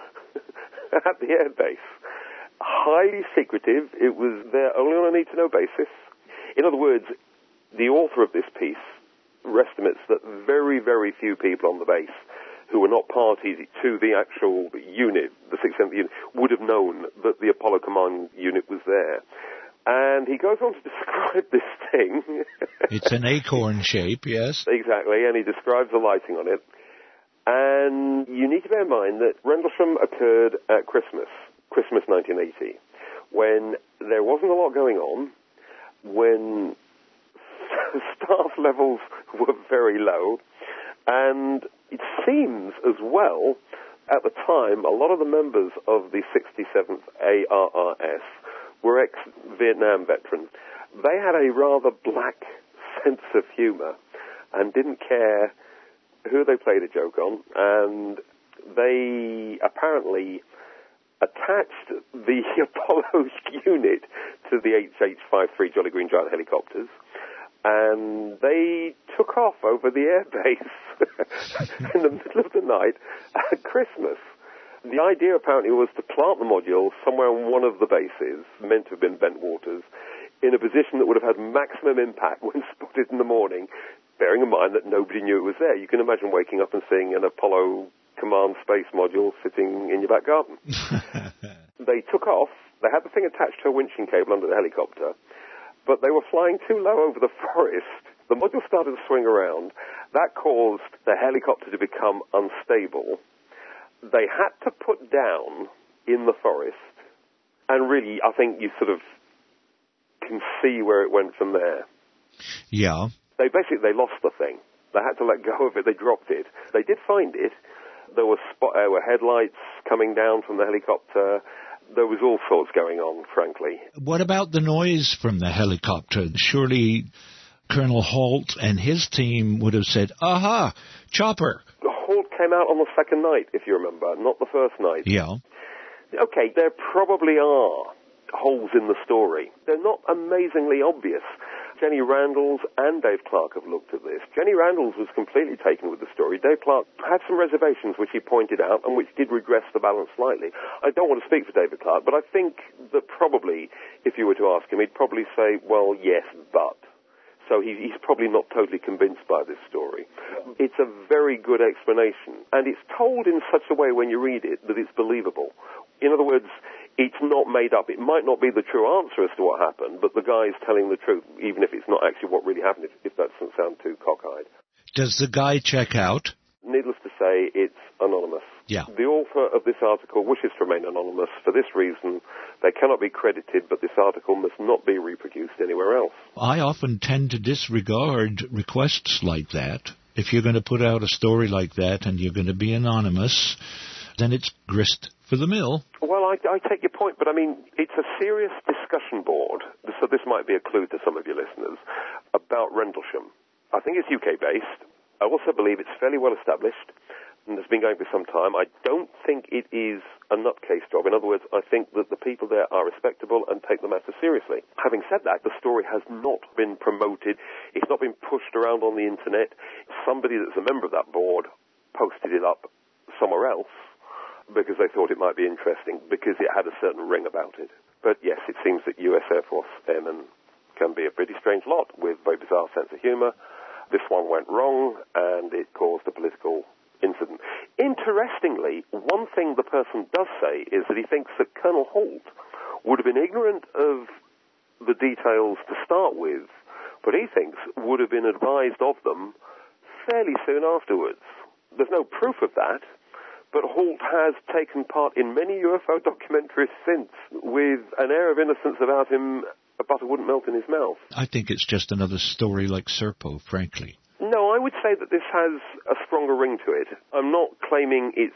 at the airbase. Highly secretive. It was there only on a need-to-know basis. In other words, the author of this piece estimates that very, very few people on the base who were not parties to the actual unit, the 6th unit, would have known that the Apollo command unit was there. And he goes on to describe this thing. It's an acorn shape, yes. Exactly, and he describes the lighting on it. And you need to bear in mind that Rendlesham occurred at Christmas 1980, when there wasn't a lot going on, when staff levels were very low, and it seems as well, at the time, a lot of the members of the 67th ARRS were ex-Vietnam veterans. They had a rather black sense of humor and didn't care who they played a joke on, and they apparently attached the Apollo unit to the HH-53 Jolly Green Giant helicopters, and they took off over the airbase in the middle of the night at Christmas. The idea apparently was to plant the module somewhere on one of the bases, meant to have been Bentwaters, in a position that would have had maximum impact when spotted in the morning, bearing in mind that nobody knew it was there. You can imagine waking up and seeing an Apollo command space module sitting in your back garden. They took off. They had the thing attached to a winching cable under the helicopter, but they were flying too low over the forest. The module started to swing around. That caused the helicopter to become unstable. They had to put down in the forest, and really, I think you sort of can see where it went from there. Yeah. They lost the thing. They had to let go of it. They dropped it. They did find it. There were headlights coming down from the helicopter. There was all sorts going on, frankly. What about the noise from the helicopter? Surely Colonel Halt and his team would have said, aha, chopper. Halt came out on the second night, if you remember, not the first night. Yeah. Okay, there probably are holes in the story. They're not amazingly obvious. Jenny Randles and Dave Clark have looked at this. Jenny Randles was completely taken with the story. Dave Clark had some reservations which he pointed out and which did regress the balance slightly. I don't want to speak for David Clark, but I think that probably, if you were to ask him, he'd probably say, well, yes, but. So he's probably not totally convinced by this story. It's a very good explanation, and it's told in such a way when you read it that it's believable. In other words, it's not made up. It might not be the true answer as to what happened, but the guy's telling the truth, even if it's not actually what really happened, if that doesn't sound too cockeyed. Does the guy check out? Needless to say, it's anonymous. Yeah. The author of this article wishes to remain anonymous. For this reason, they cannot be credited, but this article must not be reproduced anywhere else. I often tend to disregard requests like that. If you're going to put out a story like that and you're going to be anonymous, then it's grist for the mill. Well, I take your point, but I mean, it's a serious discussion board, so this might be a clue to some of your listeners, about Rendlesham. I think it's UK-based. I also believe it's fairly well established, and it's been going for some time. I don't think it is a nutcase job. In other words, I think that the people there are respectable and take the matter seriously. Having said that, the story has not been promoted. It's not been pushed around on the internet. Somebody that's a member of that board posted it up somewhere else because they thought it might be interesting, because it had a certain ring about it. But yes, it seems that US Air Force airmen can be a pretty strange lot with a very bizarre sense of humor. This one went wrong, and it caused a political incident. Interestingly, one thing the person does say is that he thinks that Colonel Holt would have been ignorant of the details to start with, but he thinks would have been advised of them fairly soon afterwards. There's no proof of that, but Holt has taken part in many UFO documentaries since, with an air of innocence about him. Butter wouldn't melt in his mouth. I think it's just another story like Serpo, frankly. No, I would say that this has a stronger ring to it. I'm not claiming it's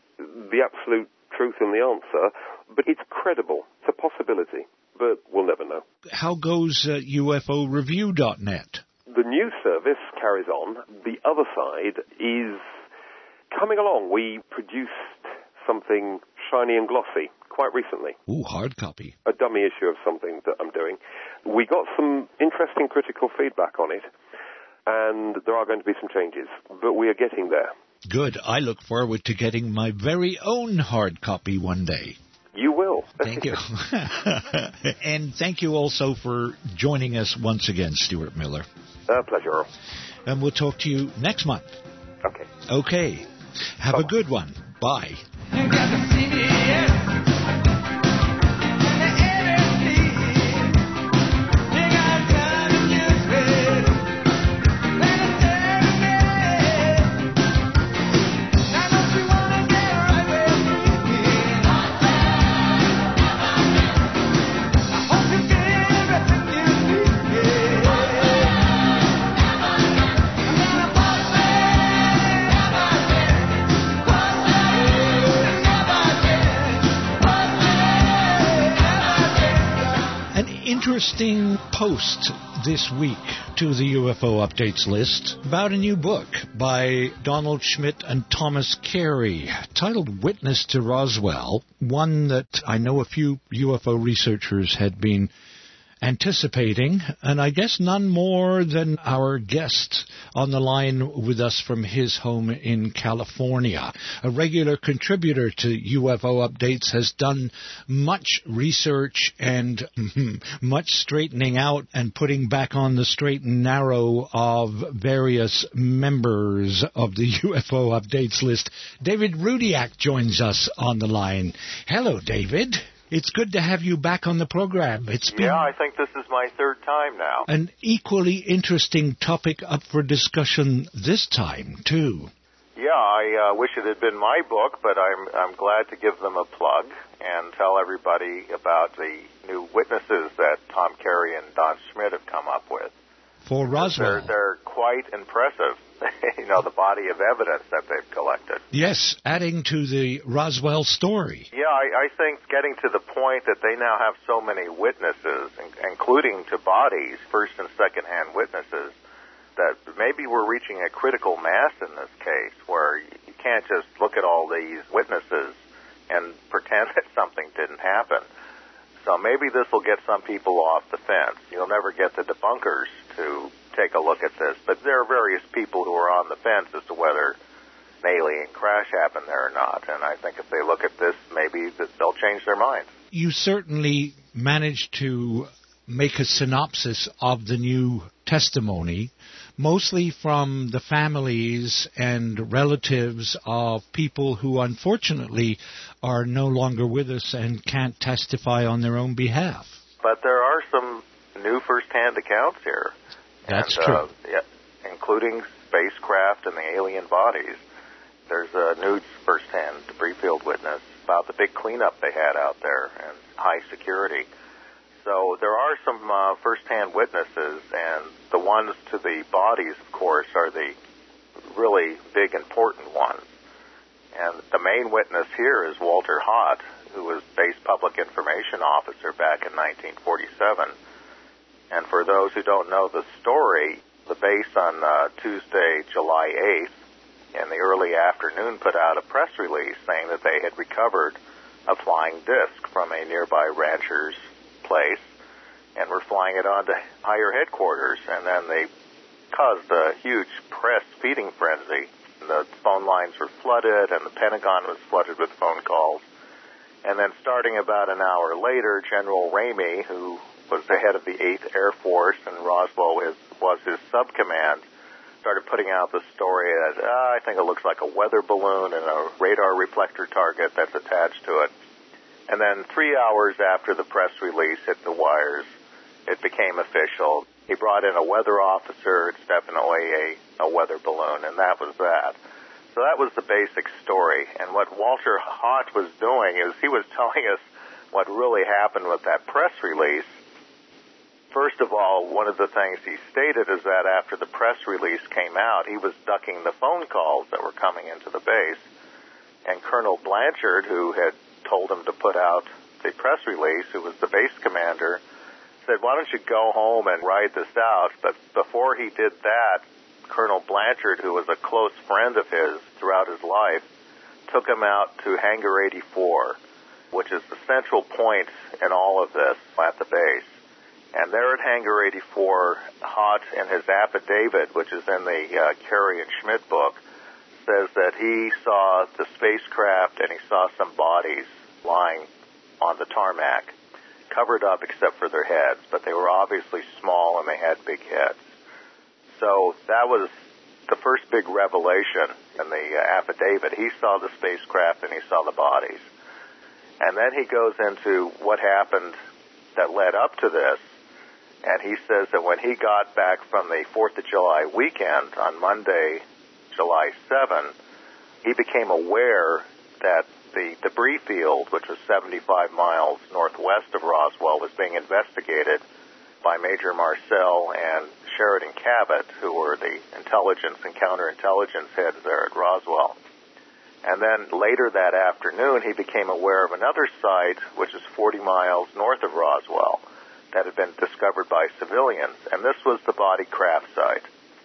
the absolute truth in the answer, but it's credible. It's a possibility, but we'll never know. How goes UFOreview.net? The news service carries on. The other side is coming along. We produced something shiny and glossy quite recently. Ooh, hard copy. A dummy issue of something that I'm doing. We got some interesting critical feedback on it, and there are going to be some changes, but we are getting there. Good. I look forward to getting my very own hard copy one day. You will. Thank you. And thank you also for joining us once again, Stuart Miller. Pleasure, Earl. And we'll talk to you next month. Okay. Okay. Have a good one. Bye. Interesting post this week to the UFO Updates list about a new book by Donald Schmitt and Thomas Carey titled Witness to Roswell, one that I know a few UFO researchers had been anticipating, and I guess none more than our guest on the line with us from his home in California. A regular contributor to UFO Updates, has done much research and much straightening out and putting back on the straight and narrow of various members of the UFO Updates list. David Rudiak joins us on the line. Hello, David. It's good to have you back on the program. It's been I think this is my third time now. An equally interesting topic up for discussion this time, too. Yeah, I wish it had been my book, but I'm glad to give them a plug and tell everybody about the new witnesses that Tom Carey and Don Schmitt have come up with. For Roswell. They're quite impressive, the body of evidence that they've collected. Yes, adding to the Roswell story. Yeah, I think getting to the point that they now have so many witnesses, including to bodies, first and second-hand witnesses, that maybe we're reaching a critical mass in this case where you can't just look at all these witnesses and pretend that something didn't happen. So maybe this will get some people off the fence. You'll never get the debunkers to take a look at this, but there are various people who are on the fence as to whether an alien crash happened there or not, and I think if they look at this, maybe they'll change their minds. You certainly managed to make a synopsis of the new testimony, mostly from the families and relatives of people who unfortunately are no longer with us and can't testify on their own behalf. But there are some new first-hand accounts here. That's true. Yeah, including spacecraft and the alien bodies. There's a new first-hand debris field witness about the big cleanup they had out there and high security. So there are some first-hand witnesses, and the ones to the bodies, of course, are the really big, important ones. And the main witness here is Walter Haut, who was Base Public Information Officer back in 1947. And for those who don't know the story, the base on Tuesday, July 8th, in the early afternoon, put out a press release saying that they had recovered a flying disc from a nearby rancher's place and were flying it on to higher headquarters. And then they caused a huge press feeding frenzy. The phone lines were flooded, and the Pentagon was flooded with phone calls. And then starting about an hour later, General Ramey, who was the head of the 8th Air Force, and Roswell was his subcommand, started putting out the story that, I think it looks like a weather balloon and a radar reflector target that's attached to it. And then 3 hours after the press release hit the wires, it became official. He brought in a weather officer. It's definitely a weather balloon, and that was that. So that was the basic story. And what Walter Haut was doing is he was telling us what really happened with that press release. First of all, one of the things he stated is that after the press release came out, he was ducking the phone calls that were coming into the base. And Colonel Blanchard, who had told him to put out the press release, who was the base commander, said, why don't you go home and write this out? But before he did that, Colonel Blanchard, who was a close friend of his throughout his life, took him out to Hangar 84, which is the central point in all of this at the base. And there at Hangar 84, Haut, in his affidavit, which is in the Carey and Schmidt book, says that he saw the spacecraft and he saw some bodies lying on the tarmac, covered up except for their heads, but they were obviously small and they had big heads. So that was the first big revelation in the affidavit. He saw the spacecraft and he saw the bodies. And then he goes into what happened that led up to this, and he says that when he got back from the 4th of July weekend on Monday, July 7, he became aware that the debris field, which was 75 miles northwest of Roswell, was being investigated by Major Marcel and Sheridan Cabot, who were the intelligence and counterintelligence heads there at Roswell. And then later that afternoon, he became aware of another site, which is 40 miles north of Roswell, that had been discovered by civilians, and this was the body craft site.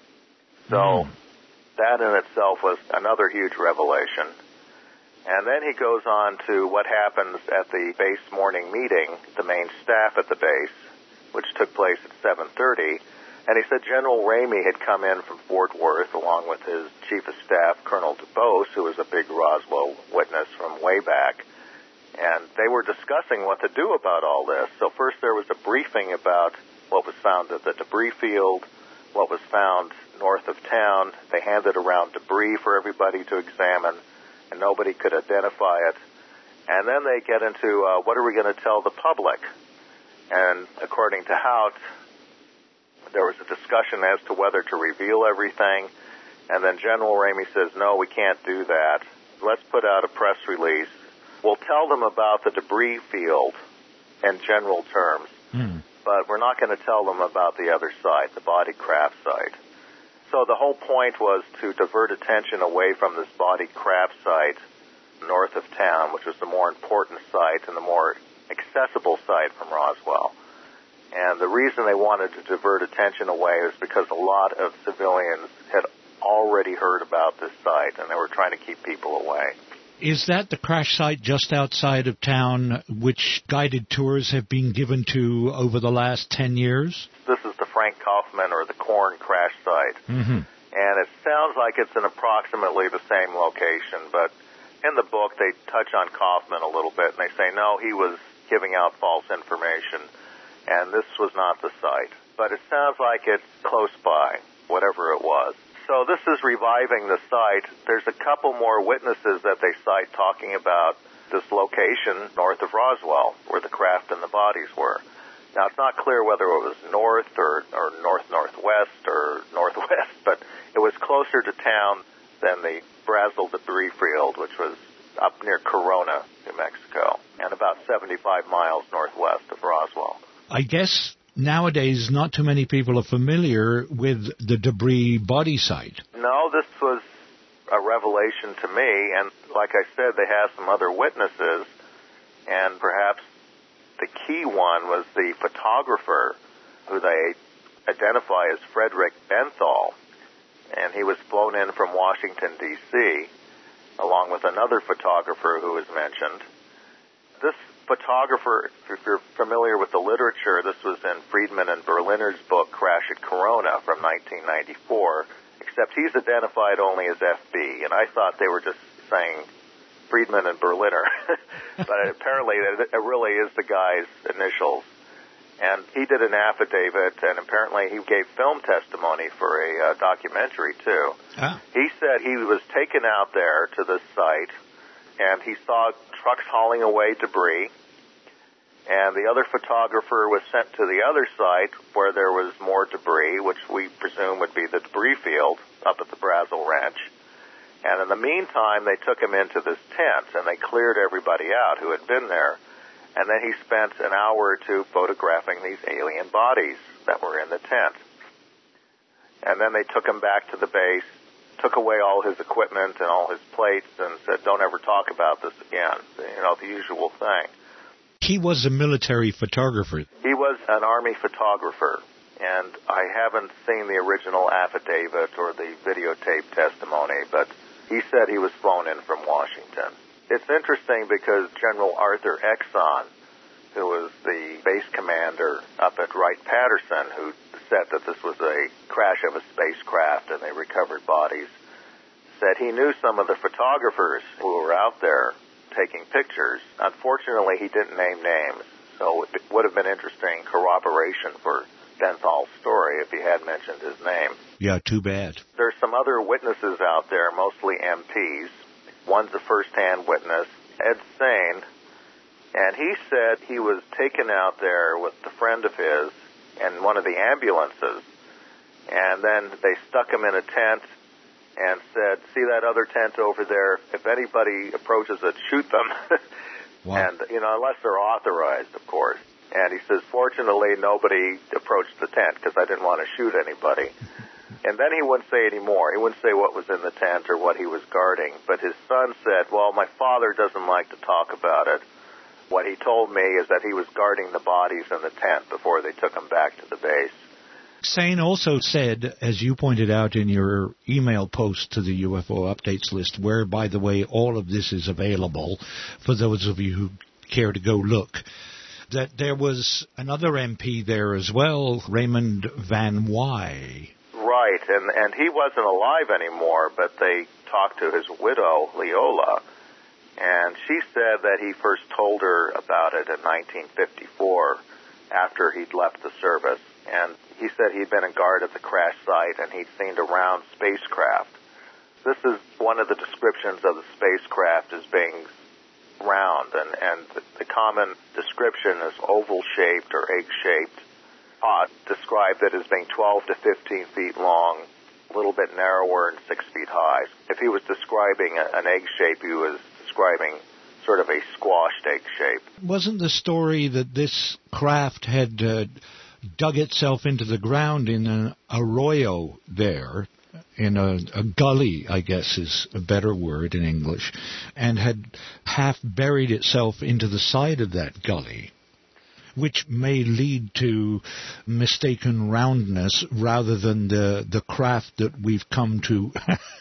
So that in itself was another huge revelation. And then he goes on to what happens at the base morning meeting, the main staff at the base, which took place at 7:30. And he said General Ramey had come in from Fort Worth along with his chief of staff, Colonel DuBose, who was a big Roswell witness from way back. And they were discussing what to do about all this. So first there was a briefing about what was found at the debris field, what was found north of town. They handed around debris for everybody to examine, and nobody could identify it. And then they get into what are we going to tell the public? And according to Haut, there was a discussion as to whether to reveal everything. And then General Ramey says, no, we can't do that. Let's put out a press release. We'll tell them about the debris field in general terms, but we're not going to tell them about the other side, the body craft site. So the whole point was to divert attention away from this body craft site north of town, which was the more important site and the more accessible site from Roswell. And the reason they wanted to divert attention away is because a lot of civilians had already heard about this site, and they were trying to keep people away. Is that the crash site just outside of town, which guided tours have been given to over the last 10 years? This is the Frank Kaufman or the Korn crash site. And it sounds like it's in approximately the same location, but in the book they touch on Kaufman a little bit, and they say, no, he was giving out false information, and this was not the site. But it sounds like it's close by. whatever it was. So this is reviving the site. There's a couple more witnesses that they cite talking about this location north of Roswell, where the craft and the bodies were. Now, it's not clear whether it was north or north-northwest or northwest, but it was closer to town than the Brazel debris field, which was up near Corona, New Mexico, and about 75 miles northwest of Roswell. I guess nowadays not too many people are familiar with the debris body site. No, this was a revelation to me, and like I said, they have some other witnesses, and perhaps the key one was the photographer who they identify as Frederick Benthal, and he was flown in from Washington, D.C., along with another photographer who was mentioned. This photographer, if you're familiar with the literature, this was in Friedman and Berliner's book, Crash at Corona, from 1994, except he's identified only as FB, and I thought they were just saying Friedman and Berliner, but apparently it really is the guy's initials. And he did an affidavit, and apparently he gave film testimony for a documentary, too. Ah. He said he was taken out there to this site, and he saw trucks hauling away debris, and the other photographer was sent to the other site where there was more debris, which we presume would be the debris field up at the Brazel Ranch. And in the meantime, they took him into this tent, and they cleared everybody out who had been there. And then he spent an hour or two photographing these alien bodies that were in the tent. And then they took him back to the base, took away all his equipment and all his plates, and said, don't ever talk about this again. You know, the usual thing. He was a military photographer. He was an Army photographer, and I haven't seen the original affidavit or the videotape testimony, but he said he was flown in from Washington. It's interesting because General Arthur Exon, who was the base commander up at Wright-Patterson, who said that this was a crash of a spacecraft and they recovered bodies, said he knew some of the photographers who were out there taking pictures. Unfortunately, he didn't name names, so it would have been interesting corroboration for Benthal's story if he had mentioned his name. Yeah, too bad. There's some other witnesses out there, mostly MPs. One's a first-hand witness, Ed Sain, and he said he was taken out there with a friend of his in one of the ambulances, and then they stuck him in a tent and said, see that other tent over there? If anybody approaches it, shoot them. Wow. And, you know, unless they're authorized, of course. And he says, fortunately, nobody approached the tent because I didn't want to shoot anybody. And then he wouldn't say any more. He wouldn't say what was in the tent or what he was guarding. But his son said, well, my father doesn't like to talk about it. What he told me is that he was guarding the bodies in the tent before they took him back to the base. Sain also said, as you pointed out in your email post to the UFO Updates list, where, by the way, all of this is available for those of you who care to go look, that there was another MP there as well, Raymond Van Wy. Right, and he wasn't alive anymore, but they talked to his widow, Leola, and she said that he first told her about it in 1954 after he'd left the service. And he said he'd been a guard at the crash site and he'd seen a round spacecraft. This is one of the descriptions of the spacecraft as being round, and the common description is oval-shaped or egg-shaped. Ott described it as being 12 to 15 feet long, a little bit narrower and 6 feet high. If he was describing an egg shape, he was describing sort of a squashed egg shape. Wasn't the story that this craft had dug itself into the ground in an arroyo there, in a gully, I guess is a better word in English, and had half buried itself into the side of that gully, which may lead to mistaken roundness rather than the craft that we've come to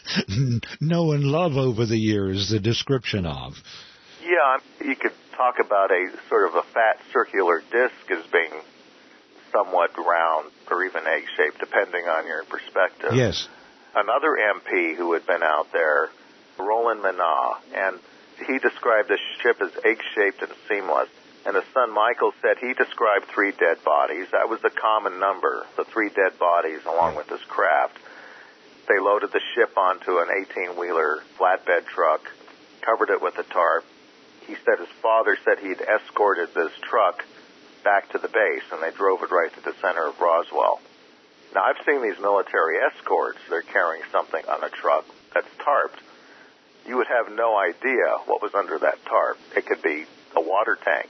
know and love over the years, the description of? Yeah, you could talk about a sort of a fat circular disc as being somewhat round or even egg-shaped, depending on your perspective. Yes. Another MP who had been out there, Roland Minot, and he described the ship as egg-shaped and seamless. And his son Michael said he described 3 dead bodies. That was the common number, the 3 dead bodies along with this craft. They loaded the ship onto an 18-wheeler flatbed truck, covered it with a tarp. He said his father said he'd escorted this truck back to the base, and they drove it right to the center of Roswell. Now, I've seen these military escorts. They're carrying something on a truck that's tarped. You would have no idea what was under that tarp. It could be a water tank,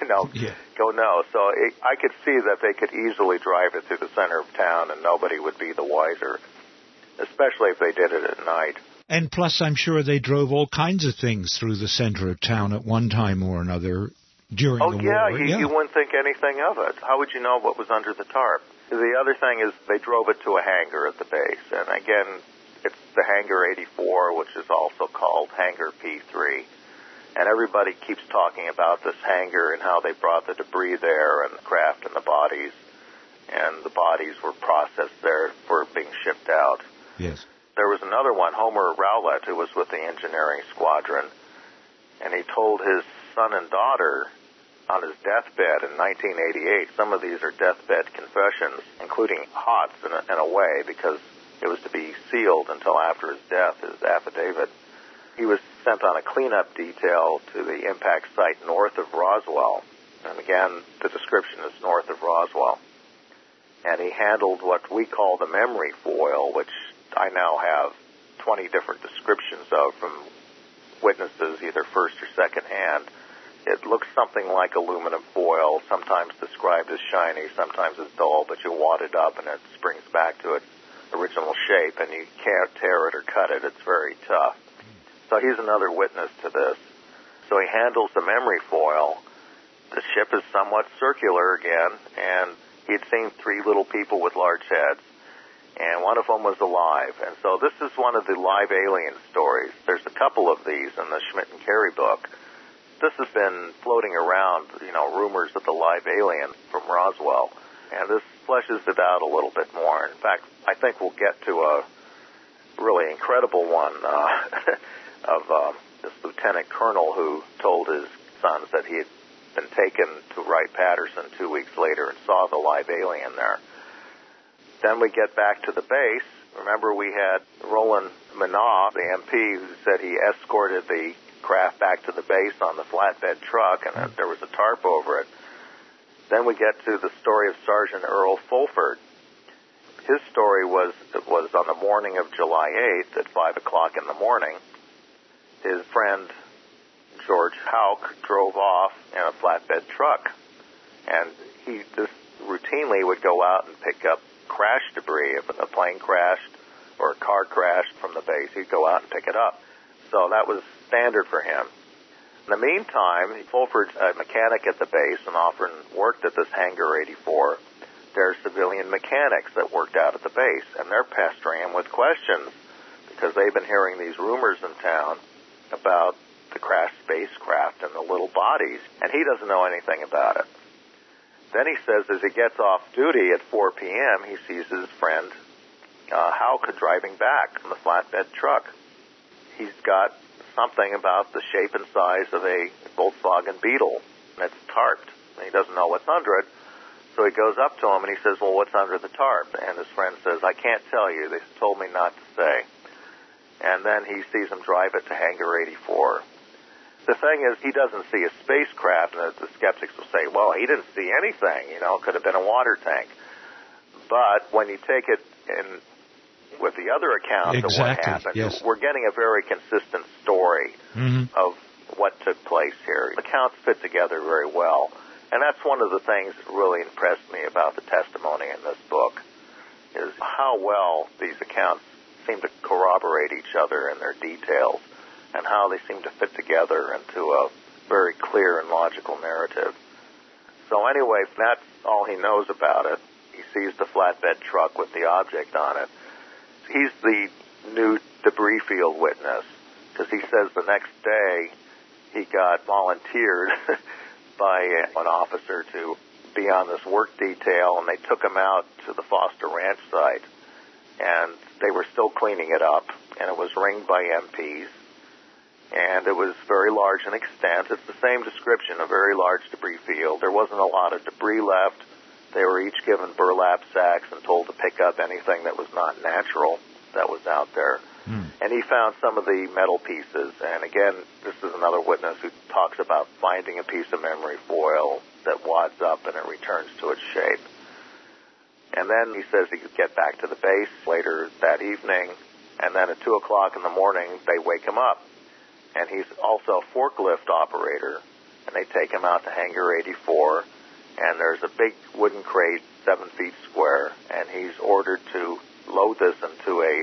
go no. So I could see that they could easily drive it through the center of town, and nobody would be the wiser, especially if they did it at night. And plus, I'm sure they drove all kinds of things through the center of town at one time or another during the war. You wouldn't think anything of it. How would you know what was under the tarp? The other thing is they drove it to a hangar at the base. And again, it's the Hangar 84, which is also called Hangar P3. And everybody keeps talking about this hangar and how they brought the debris there and the craft and the bodies. And the bodies were processed there for being shipped out. Yes. There was another one, Homer Rowlett, who was with the engineering squadron, and he told his son and daughter on his deathbed in 1988, some of these are deathbed confessions, including Hott's in a way, because it was to be sealed until after his death, his affidavit. He was sent on a cleanup detail to the impact site north of Roswell, and again, the description is north of Roswell. And he handled what we call the memory foil, which I now have 20 different descriptions of from witnesses, either first or second hand. It looks something like aluminum foil, sometimes described as shiny, sometimes as dull, but you wad it up and it springs back to its original shape, and you can't tear it or cut it. It's very tough. So he's another witness to this. So he handles the memory foil. The ship is somewhat circular again, and he had seen 3 little people with large heads, and one of them was alive. And so this is one of the live alien stories. There's a couple of these in the Schmidt and Carey book. This has been floating around, rumors of the live alien from Roswell, and this fleshes it out a little bit more. In fact, I think we'll get to a really incredible one of this lieutenant colonel who told his sons that he had been taken to Wright-Patterson 2 weeks later and saw the live alien there. Then we get back to the base. Remember, we had Roland Manaugh, the MP, who said he escorted the craft back to the base on the flatbed truck, and there was a tarp over it. Then we get to the story of Sergeant Earl Fulford. His story was on the morning of July 8th at 5 o'clock in the morning. His friend George Houck drove off in a flatbed truck, and he just routinely would go out and pick up crash debris. If a plane crashed or a car crashed from the base, he'd go out and pick it up. So that was standard for him. In the meantime, Fulford's a mechanic at the base and often worked at this Hangar 84. There are civilian mechanics that worked out at the base, and they're pestering him with questions because they've been hearing these rumors in town about the crashed spacecraft and the little bodies, and he doesn't know anything about it. Then he says as he gets off duty at 4 p.m., he sees his friend Houck driving back in the flatbed truck. He's got something about the shape and size of a Volkswagen Beetle, and it's tarped. And he doesn't know what's under it, so he goes up to him and he says, well, what's under the tarp? And his friend says, I can't tell you. They told me not to say. And then he sees him drive it to Hangar 84. The thing is, he doesn't see a spacecraft, and the skeptics will say, well, he didn't see anything, it could have been a water tank. But when you take it in with the other accounts of what happened, we're getting a very consistent story of what took place here. The accounts fit together very well, and that's one of the things that really impressed me about the testimony in this book, is how well these accounts seem to corroborate each other in their details, and how they seem to fit together into a very clear and logical narrative. So anyway, that's all he knows about it. He sees the flatbed truck with the object on it. He's the new debris field witness, because he says the next day he got volunteered by an officer to be on this work detail, and they took him out to the Foster Ranch site, and they were still cleaning it up, and it was ringed by MPs. and it was very large in extent. It's the same description, a very large debris field. There wasn't a lot of debris left. They were each given burlap sacks and told to pick up anything that was not natural that was out there. And he found some of the metal pieces. And again, this is another witness who talks about finding a piece of memory foil that wads up and it returns to its shape. And then he says he could get back to the base later that evening. And then at 2 o'clock in the morning, they wake him up. And he's also a forklift operator. And they take him out to Hangar 84. And there's a big wooden crate, 7 feet square. And he's ordered to load this into a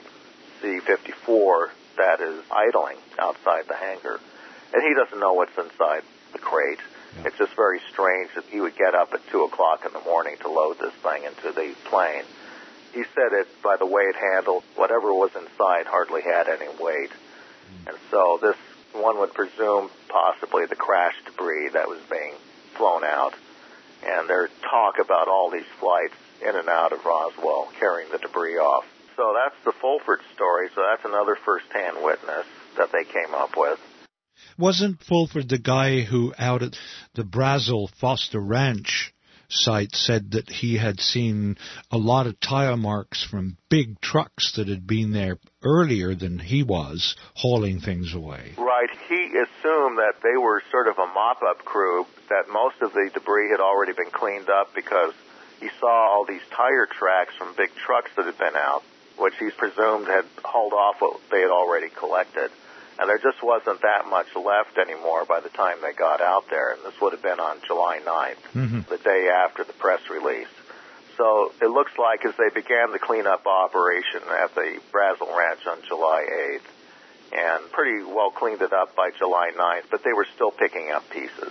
C-54 that is idling outside the hangar. And he doesn't know what's inside the crate. Yeah. It's just very strange that he would get up at 2 o'clock in the morning to load this thing into the plane. He said it, by the way it handled, whatever was inside hardly had any weight. And so this, one would presume, possibly the crash debris that was being flown out. And there's talk about all these flights in and out of Roswell carrying the debris off. So that's the Fulford story. So that's another first-hand witness that they came up with. Wasn't Fulford the guy who out at the Brazel Foster Ranch site said that he had seen a lot of tire marks from big trucks that had been there earlier than he was, hauling things away? Right. He assumed that they were sort of a mop-up crew, that most of the debris had already been cleaned up because he saw all these tire tracks from big trucks that had been out, which he presumed had hauled off what they had already collected. And there just wasn't that much left anymore by the time they got out there. And this would have been on July 9th, the day after the press release. So it looks like as they began the cleanup operation at the Brazel Ranch on July 8th, and pretty well cleaned it up by July 9th, but they were still picking up pieces.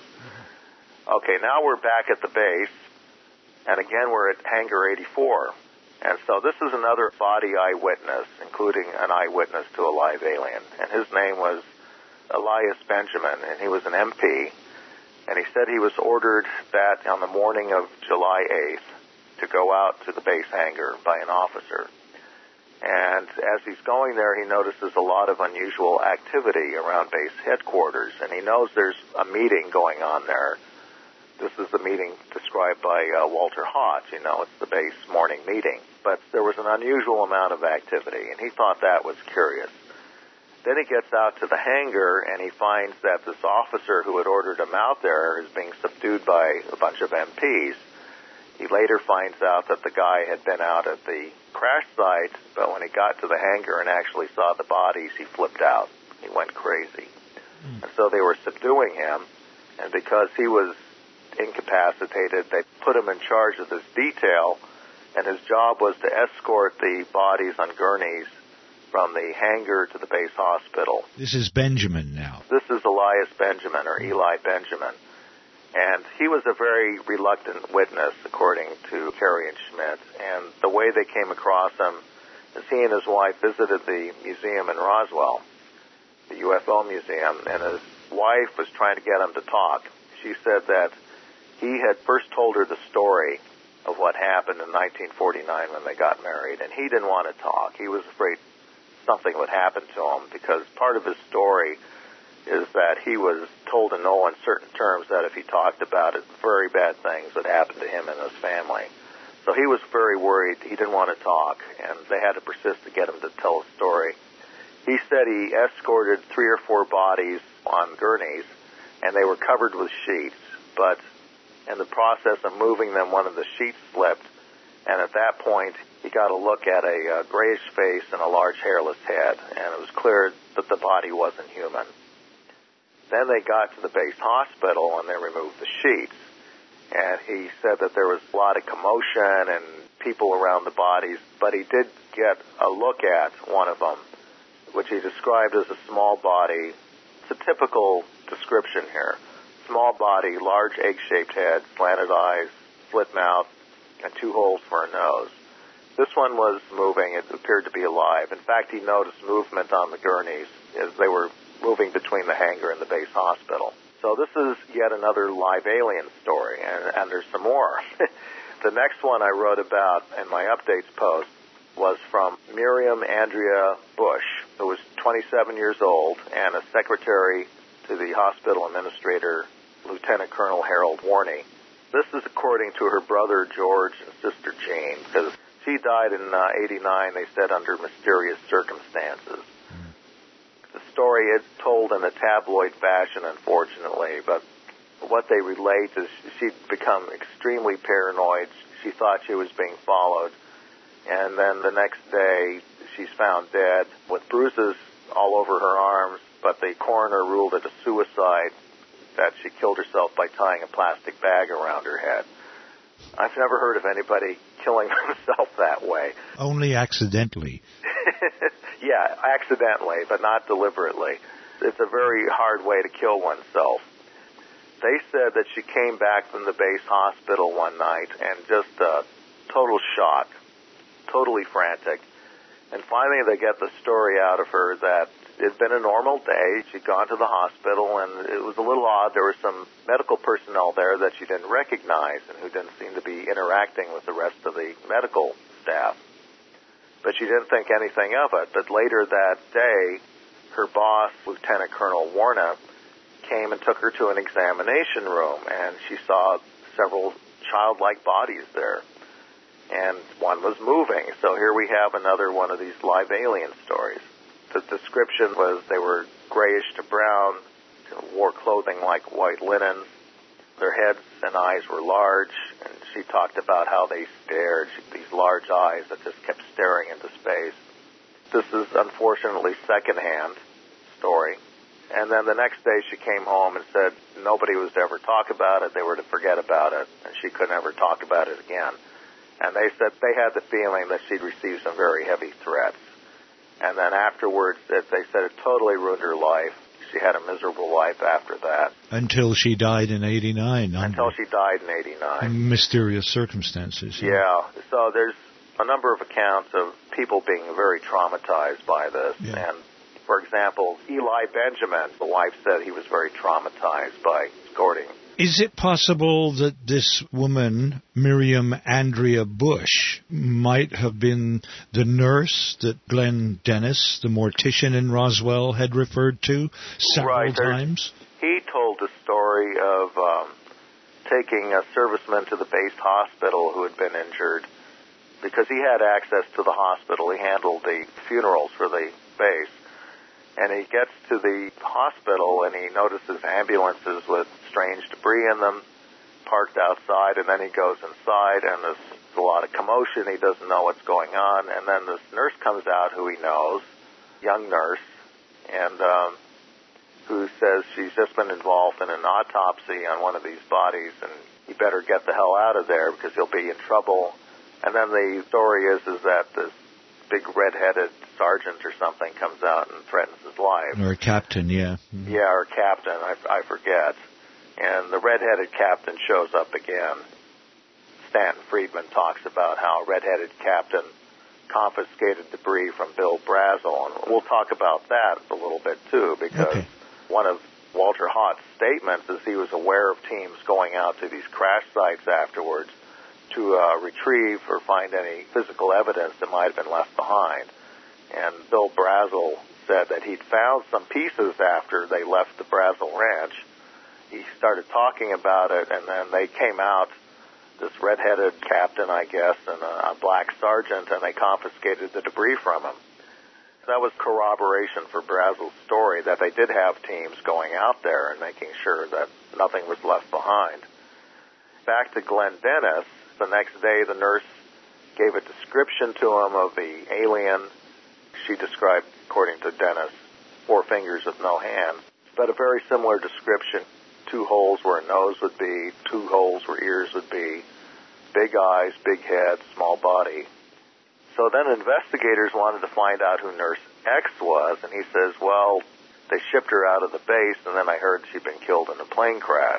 Okay, now we're back at the base, and again we're at Hangar 84. And so this is another body eyewitness, including an eyewitness to a live alien. And his name was Elias Benjamin, and he was an MP. And he said he was ordered that on the morning of July 8th to go out to the base hangar by an officer. And as he's going there, he notices a lot of unusual activity around base headquarters. And he knows there's a meeting going on there. This is the meeting described by Walter Hodge. You know, it's the base morning meeting. But there was an unusual amount of activity, and he thought that was curious. Then he gets out to the hangar, and he finds that this officer who had ordered him out there is being subdued by a bunch of MPs. He later finds out that the guy had been out at the crash site, but when he got to the hangar and actually saw the bodies, he flipped out. He went crazy. And so they were subduing him, and because he was incapacitated, they put him in charge of this detail, and his job was to escort the bodies on gurneys from the hangar to the base hospital. This is Benjamin now. This is Elias Benjamin, or Eli Benjamin. And he was a very reluctant witness, according to Carey and Schmidt. And the way they came across him is he and his wife visited the museum in Roswell, the UFO museum, and his wife was trying to get him to talk. She said that he had first told her the story of what happened in 1949 when they got married, and he didn't want to talk. He was afraid something would happen to him because part of his story is that he was told in no uncertain terms that if he talked about it, very bad things would happen to him and his family. So he was very worried. He didn't want to talk, and they had to persist to get him to tell a story. He said he escorted 3 or 4 bodies on gurneys, and they were covered with sheets, but in the process of moving them, one of the sheets slipped, and at that point, he got a look at a grayish face and a large hairless head, and it was clear that the body wasn't human. Then they got to the base hospital, and they removed the sheets, and he said that there was a lot of commotion and people around the bodies, but he did get a look at one of them, which he described as a small body. It's a typical description here. Small body, large egg-shaped head, slanted eyes, slit mouth, and 2 holes for a nose. This one was moving. It appeared to be alive. In fact, he noticed movement on the gurneys as they were moving between the hangar and the base hospital. So this is yet another live alien story, and there's some more. The next one I wrote about in my updates post was from Miriam Andrea Bush, who was 27 years old, and a secretary to the hospital administrator, Lieutenant Colonel Harold Warney. This is according to her brother George and sister Jane, because she died in 89, they said, under mysterious circumstances. The story is told in a tabloid fashion, unfortunately, but what they relate is she'd become extremely paranoid. She thought she was being followed, and then the next day she's found dead with bruises all over her arms, but the coroner ruled it a suicide, that she killed herself by tying a plastic bag around her head. I've never heard of anybody killing themselves that way. Only accidentally. Yeah, accidentally, but not deliberately. It's a very hard way to kill oneself. They said that she came back from the base hospital one night and just total shock, totally frantic. And finally they get the story out of her that it had been a normal day. She'd gone to the hospital, and it was a little odd. There were some medical personnel there that she didn't recognize and who didn't seem to be interacting with the rest of the medical staff. But she didn't think anything of it. But later that day, her boss, Lieutenant Colonel Warner, came and took her to an examination room, and she saw several childlike bodies there. And one was moving. So here we have another one of these live alien stories. The description was they were grayish to brown, wore clothing like white linens. Their heads and eyes were large, and she talked about how they stared, these large eyes that just kept staring into space. This is unfortunately secondhand story. And then the next day she came home and said nobody was to ever talk about it, they were to forget about it, and she couldn't ever talk about it again. And they said they had the feeling that she'd received some very heavy threats. And then afterwards, they said it totally ruined her life. She had a miserable life after that. Until she died in 89. Until she died in 89. In mysterious circumstances. Yeah. So there's a number of accounts of people being very traumatized by this. Yeah. And, for example, Eli Benjamin, the wife said he was very traumatized by escorting. Is it possible that this woman, Miriam Andrea Bush, might have been the nurse that Glenn Dennis, the mortician in Roswell, had referred to several times? He told the story of taking a serviceman to the base hospital who had been injured because he had access to the hospital. He handled the funerals for the base. And he gets to the hospital, and he notices ambulances with strange debris in them parked outside, and then he goes inside, and there's a lot of commotion. He doesn't know what's going on. And then this nurse comes out who he knows, young nurse, and who says she's just been involved in an autopsy on one of these bodies, and you better get the hell out of there because you'll be in trouble. And then the story is that this big red-headed sergeant or something comes out and threatens his life. Or a captain, yeah. Mm-hmm. Yeah, or a captain, I forget. And the red-headed captain shows up again. Stanton Friedman talks about how a red-headed captain confiscated debris from Bill Brazel, and we'll talk about that a little bit too, because one of Walter Haut's statements is he was aware of teams going out to these crash sites afterwards to retrieve or find any physical evidence that might have been left behind. And Bill Brazel said that he'd found some pieces after they left the Brazel Ranch. He started talking about it, and then they came out, this red-headed captain, I guess, and a black sergeant, and they confiscated the debris from him. That was corroboration for Brazel's story that they did have teams going out there and making sure that nothing was left behind. Back to Glenn Dennis, the next day the nurse gave a description to him of the alien. She described, according to Dennis, 4 fingers with no hands, but a very similar description. 2 holes where a nose would be, 2 holes where ears would be, big eyes, big head, small body. So then investigators wanted to find out who Nurse X was, and he says, well, they shipped her out of the base, and then I heard she'd been killed in a plane crash.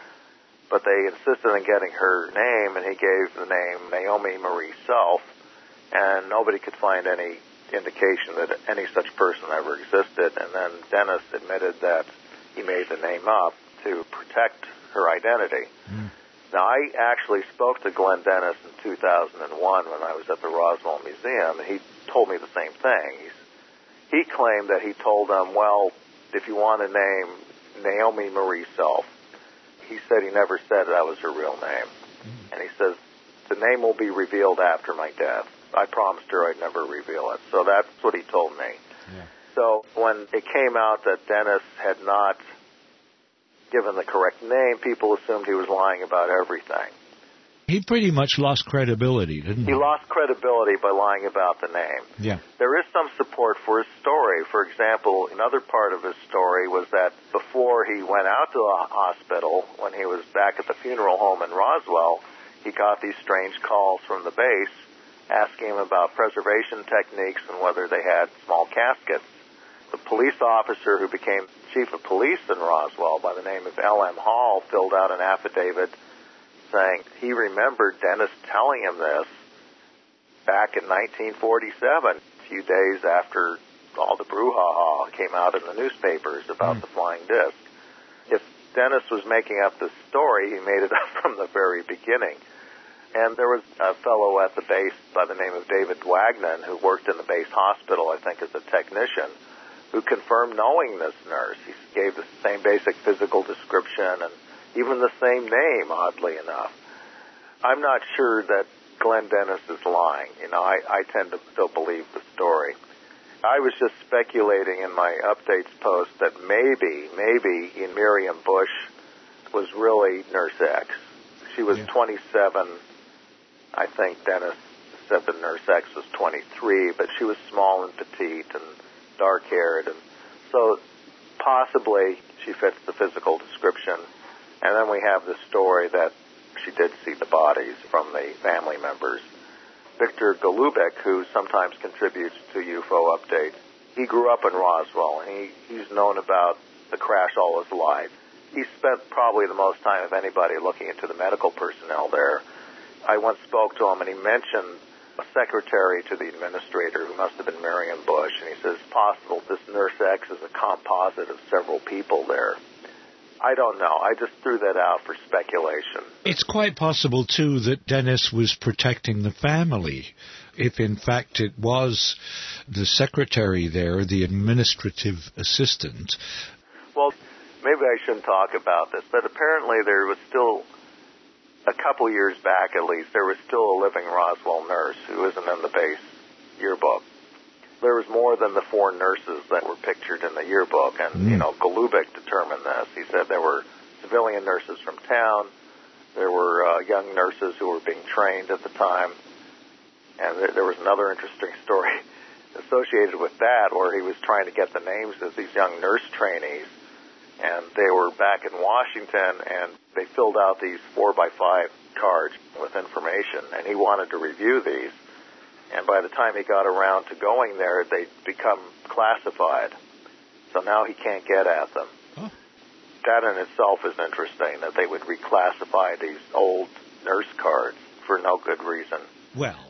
But they insisted on getting her name, and he gave the name Naomi Marie Self, and nobody could find any indication that any such person ever existed. And then Dennis admitted that he made the name up to protect her identity. Now, I actually spoke to Glenn Dennis in 2001 when I was at the Roswell Museum, and he told me the same thing. he claimed that he told them, well, if you want to name Naomi Marie Self, he said he never said that was her real name. And he says, the name will be revealed after my death. I promised her I'd never reveal it. So that's what he told me. Yeah. So when it came out that Dennis had not given the correct name, people assumed he was lying about everything. He pretty much lost credibility, didn't he? He lost credibility by lying about the name. Yeah. There is some support for his story. For example, another part of his story was that before he went out to the hospital, when he was back at the funeral home in Roswell, he got these strange calls from the base asking him about preservation techniques and whether they had small caskets. The police officer who became chief of police in Roswell by the name of L.M. Hall filled out an affidavit saying he remembered Dennis telling him this back in 1947, a few days after all the brouhaha came out in the newspapers about the flying disc. If Dennis was making up this story, he made it up from the very beginning. And there was a fellow at the base by the name of David Dwagnon who worked in the base hospital, I think as a technician, who confirmed knowing this nurse. He gave the same basic physical description and even the same name, oddly enough. I'm not sure that Glenn Dennis is lying. You know, I tend to still believe the story. I was just speculating in my updates post that maybe Miriam Bush was really Nurse X. She was 27. I think Dennis said that Nurse X was 23, but she was small and petite and dark-haired, and so possibly she fits the physical description. And then we have the story that she did see the bodies from the family members. Victor Golubek, who sometimes contributes to UFO Update, he grew up in Roswell, and he's known about the crash all his life. He spent probably the most time of anybody looking into the medical personnel there. I once spoke to him, and he mentioned a secretary to the administrator who must have been Miriam Bush, and he says it's possible this Nurse X is a composite of several people there. I don't know. I just threw that out for speculation. It's quite possible, too, that Dennis was protecting the family. If, in fact, it was the secretary there, the administrative assistant. Well, maybe I shouldn't talk about this, but apparently there was still, a couple years back at least, there was still a living Roswell nurse who isn't in the base yearbook. There was more than the 4 nurses that were pictured in the yearbook, and, Golubek determined this. He said there were civilian nurses from town, there were young nurses who were being trained at the time, and there was another interesting story associated with that where he was trying to get the names of these young nurse trainees, and they were back in Washington, and they filled out these 4x5 cards with information, and he wanted to review these. And by the time he got around to going there, they'd become classified. So now he can't get at them. Huh. That in itself is interesting, that they would reclassify these old nurse cards for no good reason. Well,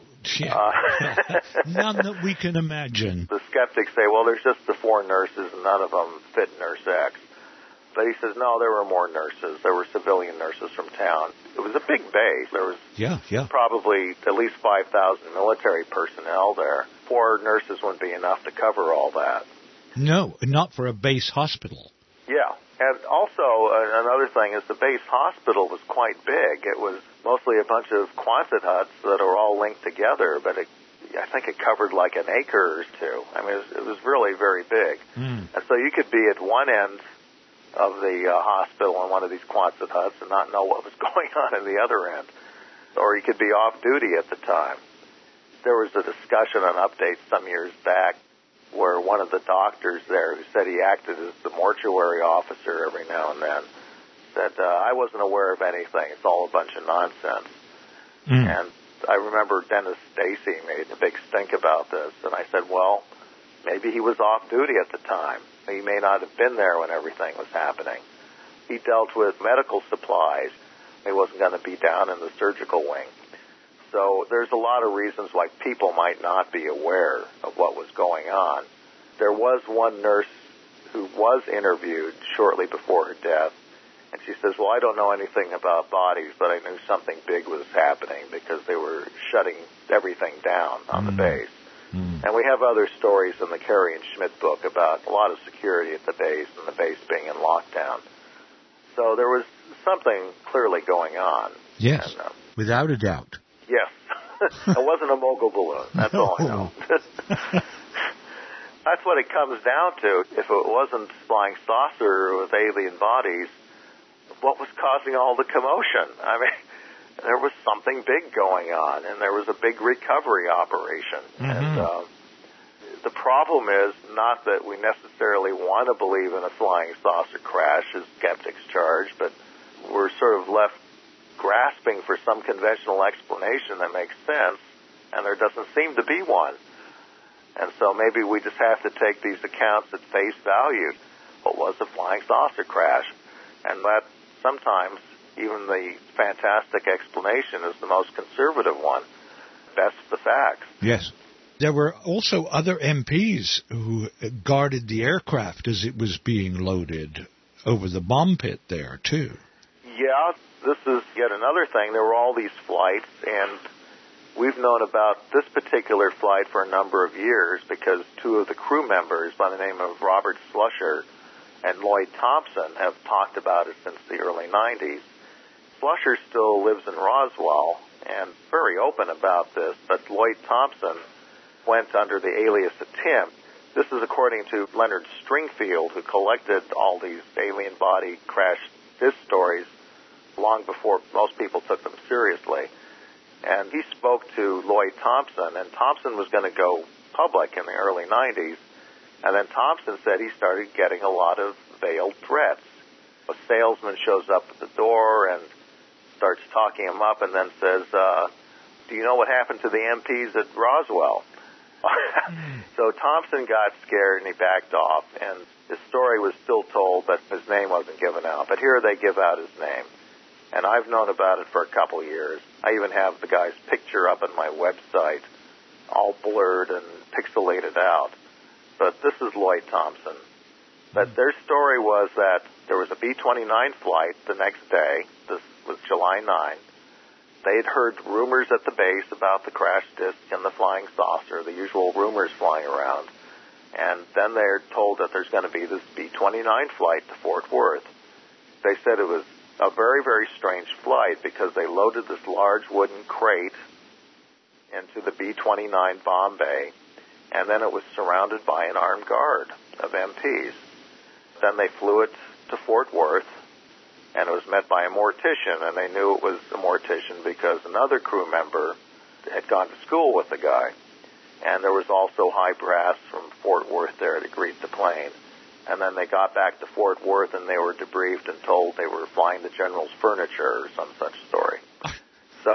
yeah. None that we can imagine. The skeptics say, well, there's just the 4 nurses, and none of them fit Nurse X. But he says, no, there were more nurses. There were civilian nurses from town. It was a big base. There was probably at least 5,000 military personnel there. 4 nurses wouldn't be enough to cover all that. No, not for a base hospital. Yeah. And also, another thing is the base hospital was quite big. It was mostly a bunch of Quonset huts that are all linked together, but I think it covered like an acre or 2. I mean, it was really very big. And so you could be at one end of the hospital in one of these Quonset huts and not know what was going on in the other end. Or you could be off duty at the time. There was a discussion on Updates some years back where one of the doctors there who said he acted as the mortuary officer every now and then said, I wasn't aware of anything. It's all a bunch of nonsense. And I remember Dennis Stacy made a big stink about this. And I said, well, maybe he was off duty at the time. He may not have been there when everything was happening. He dealt with medical supplies. He wasn't going to be down in the surgical wing. So there's a lot of reasons why people might not be aware of what was going on. There was one nurse who was interviewed shortly before her death, and she says, well, I don't know anything about bodies, but I knew something big was happening because they were shutting everything down on the base. And we have other stories in the Carey and Schmidt book about a lot of security at the base and the base being in lockdown. So there was something clearly going on. Yes, and, without a doubt. Yes. It wasn't a mogul balloon. That's all I know. That's what it comes down to. If it wasn't flying saucer with alien bodies, what was causing all the commotion? I mean, there was something big going on, and there was a big recovery operation. And the problem is not that we necessarily want to believe in a flying saucer crash, as skeptics charge, but we're sort of left grasping for some conventional explanation that makes sense, and there doesn't seem to be one. And so maybe we just have to take these accounts at face value. What was a flying saucer crash? And that sometimes even the fantastic explanation is the most conservative one. That's the facts. Yes. There were also other MPs who guarded the aircraft as it was being loaded over the bomb pit there, too. Yeah, this is yet another thing. There were all these flights, and we've known about this particular flight for a number of years because two of the crew members by the name of Robert Slusher and Lloyd Thompson have talked about it since the early 90s. Slusher still lives in Roswell and very open about this, but Lloyd Thompson went under the alias of Tim. This is according to Leonard Stringfield, who collected all these alien body crash disc stories long before most people took them seriously. And he spoke to Lloyd Thompson, and Thompson was going to go public in the early 90s. And then Thompson said he started getting a lot of veiled threats. A salesman shows up at the door and starts talking him up and then says, do you know what happened to the MPs at Roswell? So Thompson got scared and he backed off, and his story was still told, but his name wasn't given out. But here they give out his name. And I've known about it for a couple of years. I even have the guy's picture up on my website, all blurred and pixelated out. But this is Lloyd Thompson. But their story was that there was a B-29 flight the next day. This was July 9. They had heard rumors at the base about the crash disk and the flying saucer, the usual rumors flying around. And then they're told that there's going to be this B-29 flight to Fort Worth. They said it was a very, very strange flight because they loaded this large wooden crate into the B-29 bomb bay, and then it was surrounded by an armed guard of MPs. Then they flew it to Fort Worth, and it was met by a mortician, and they knew it was a mortician because another crew member had gone to school with the guy. And there was also high brass from Fort Worth there to greet the plane. And then they got back to Fort Worth, and they were debriefed and told they were flying the general's furniture or some such story. So,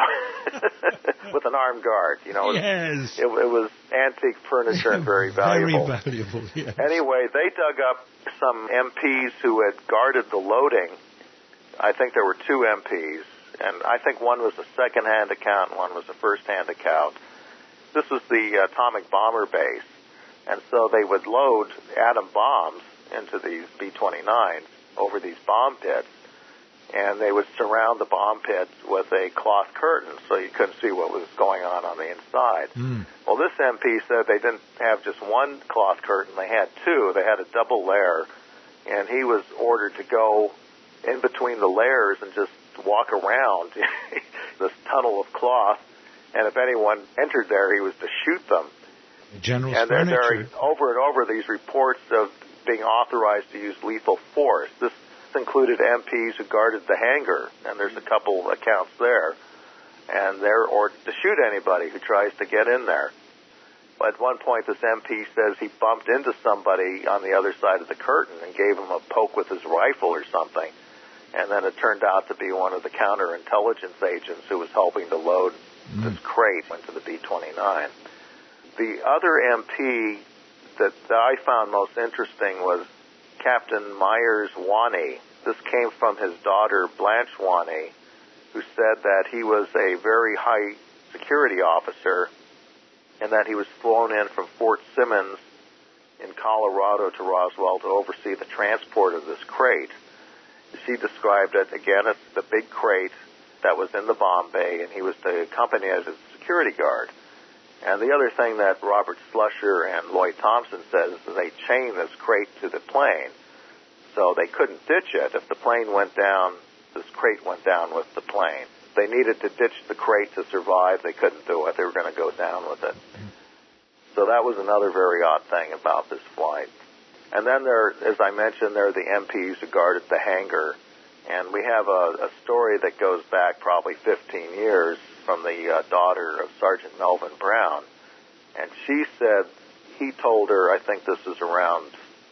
with an armed guard, you know. Yes. It was antique furniture and very valuable. Very valuable, yes. Anyway, they dug up some MPs who had guarded the loading. I think there were two MPs, and I think one was a second-hand account and one was a first-hand account. This was the atomic bomber base, and so they would load atom bombs into these B-29s over these bomb pits, and they would surround the bomb pits with a cloth curtain so you couldn't see what was going on the inside. Well, this MP said they didn't have just one cloth curtain, they had two. They had a double layer, and he was ordered to go in between the layers and just walk around this tunnel of cloth, and if anyone entered there, he was to shoot them. General's and furniture. there are over and over these reports of being authorized to use lethal force. This included MPs who guarded the hangar, and there's a couple accounts there, and they're ordered to shoot anybody who tries to get in there. At one point, this MP says he bumped into somebody on the other side of the curtain and gave him a poke with his rifle or something, and then it turned out to be one of the counterintelligence agents who was helping to load this crate into the B-29. The other MP that I found most interesting was Captain Myers Waney. This came from his daughter, Blanche Waney, who said that he was a very high security officer and that he was flown in from Fort Simmons in Colorado to Roswell to oversee the transport of this crate. She described it, again, as the big crate that was in the bomb bay, and he was to accompany it as a security guard. And the other thing that Robert Slusher and Lloyd Thompson said is that they chained this crate to the plane, so they couldn't ditch it. If the plane went down, this crate went down with the plane. They needed to ditch the crate to survive. They couldn't do it. They were going to go down with it. So that was another very odd thing about this flight. And then there, as I mentioned, there are the MPs who guarded the hangar. And we have a story that goes back probably 15 years from the daughter of Sergeant Melvin Brown. And she said he told her, I think this is around